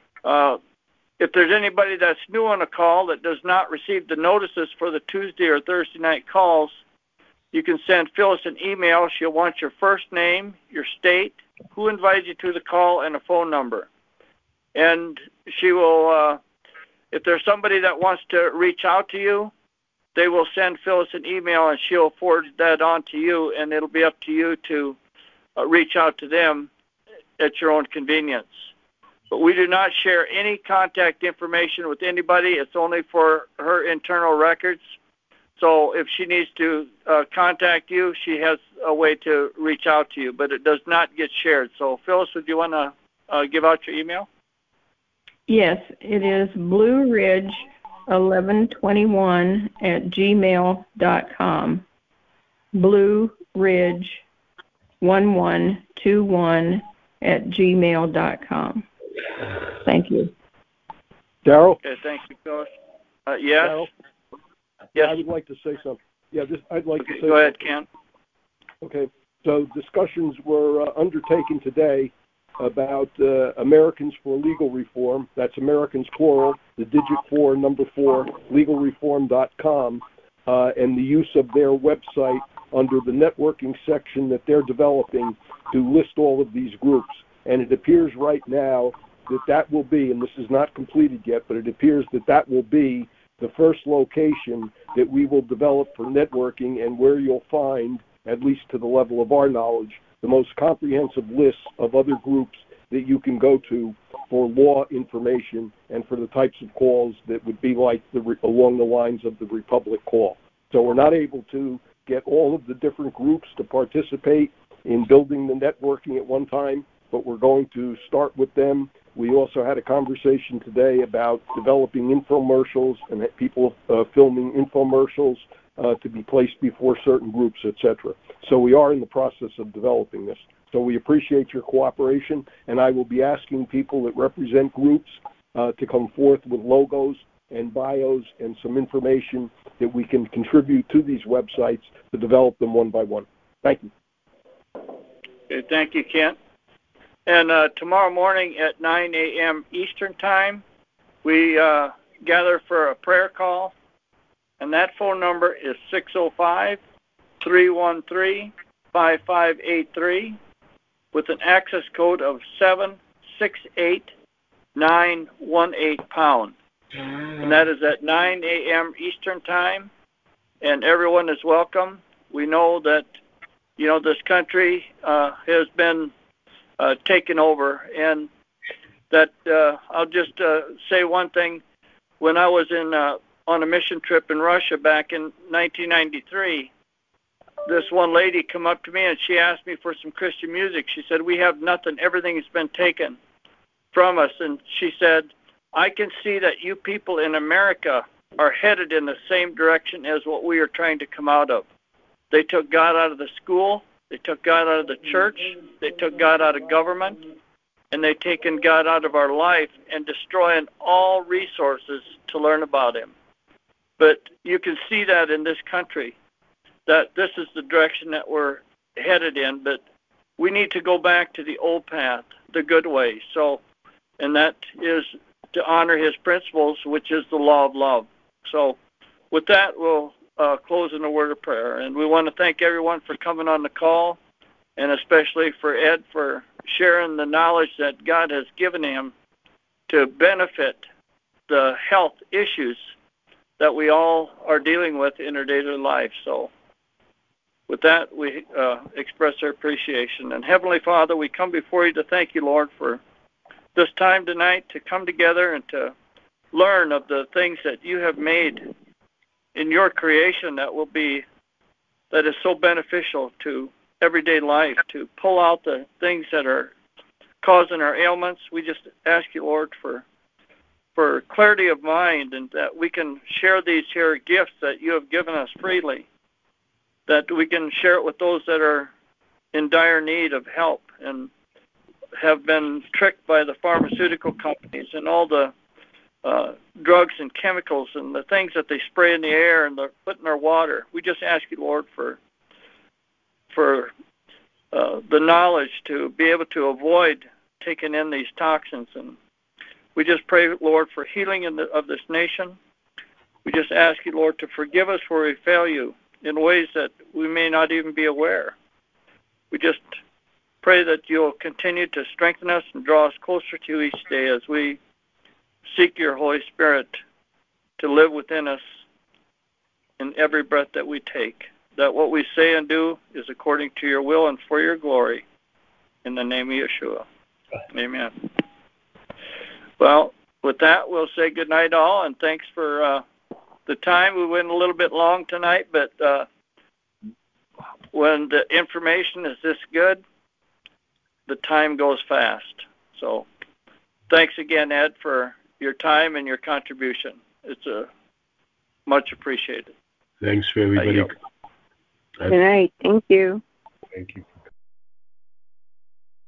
if there's anybody that's new on a call that does not receive the notices for the Tuesday or Thursday night calls, you can send Phyllis an email. She'll want your first name, your state, who invited you to the call, and a phone number. And she will, if there's somebody that wants to reach out to you, they will send Phyllis an email, and she'll forward that on to you, and it'll be up to you to reach out to them at your own convenience. But we do not share any contact information with anybody. It's only for her internal records. So if she needs to contact you, she has a way to reach out to you, but it does not get shared. So, Phyllis, would you want to give out your email? Yes, it is blueridge1121@gmail.com. blueridge1121@gmail.com. Thank you. Darrell? Okay, thank you, Phyllis. Yes? Darrell? Yes. I would like to say something. I'd like to say go ahead, something. Ken. Okay, so discussions were undertaken today about Americans for Legal Reform. That's Americans plural, the digit 4, number 4, legalreform.com, and the use of their website under the networking section that they're developing to list all of these groups. And it appears right now that will be, and this is not completed yet, but it appears that will be the first location that we will develop for networking, and where you'll find, at least to the level of our knowledge, the most comprehensive list of other groups that you can go to for law information and for the types of calls that would be like along the lines of the Republic call. So we're not able to get all of the different groups to participate in building the networking at one time, but we're going to start with them. We also had a conversation today about developing infomercials and people filming infomercials to be placed before certain groups, etc. So we are in the process of developing this. So we appreciate your cooperation, and I will be asking people that represent groups to come forth with logos and bios and some information that we can contribute to these websites to develop them one by one. Thank you. Okay, thank you, Kent. And tomorrow morning at 9 a.m. Eastern Time, we gather for a prayer call, and that phone number is 605-313-5583 with an access code of 768918#. And that is at 9 a.m. Eastern Time, and everyone is welcome. We know that, this country has been taken over, and that I'll just say one thing. When I was on a mission trip in Russia back in 1993, this one lady come up to me and she asked me for some Christian music. She said, "We have nothing. Everything has been taken from us." And she said, "I can see that you people in America are headed in the same direction as what we are trying to come out of. They took God out of the school. They took God out of the church. They took God out of government. And they've taken God out of our life and destroying all resources to learn about Him." But you can see that in this country, that this is the direction that we're headed in. But we need to go back to the old path, the good way. So, and that is to honor His principles, which is the law of love. So with that, we'll close in a word of prayer. And we want to thank everyone for coming on the call, and especially for Ed for sharing the knowledge that God has given him to benefit the health issues that we all are dealing with in our daily life. So with that, we express our appreciation. And Heavenly Father, we come before you to thank you, Lord, for this time tonight to come together and to learn of the things that you have made in your creation that is so beneficial to everyday life, to pull out the things that are causing our ailments. We just ask you, Lord, for clarity of mind, and that we can share these gifts that you have given us freely, that we can share it with those that are in dire need of help and have been tricked by the pharmaceutical companies and all the drugs and chemicals and the things that they spray in the air and they put in our water. We just ask you, Lord, for the knowledge to be able to avoid taking in these toxins. And we just pray, Lord, for healing of this nation. We just ask you, Lord, to forgive us where we fail you in ways that we may not even be aware. We just pray that you'll continue to strengthen us and draw us closer to you each day as we seek your Holy Spirit to live within us in every breath that we take, that what we say and do is according to your will and for your glory. In the name of Yeshua. Amen. Well, with that, we'll say good night all, and thanks for the time. We went a little bit long tonight, but when the information is this good, the time goes fast. So thanks again, Ed, for your time and your contribution. It's much appreciated. Thanks for everybody. Good night. Thank you. Thank you.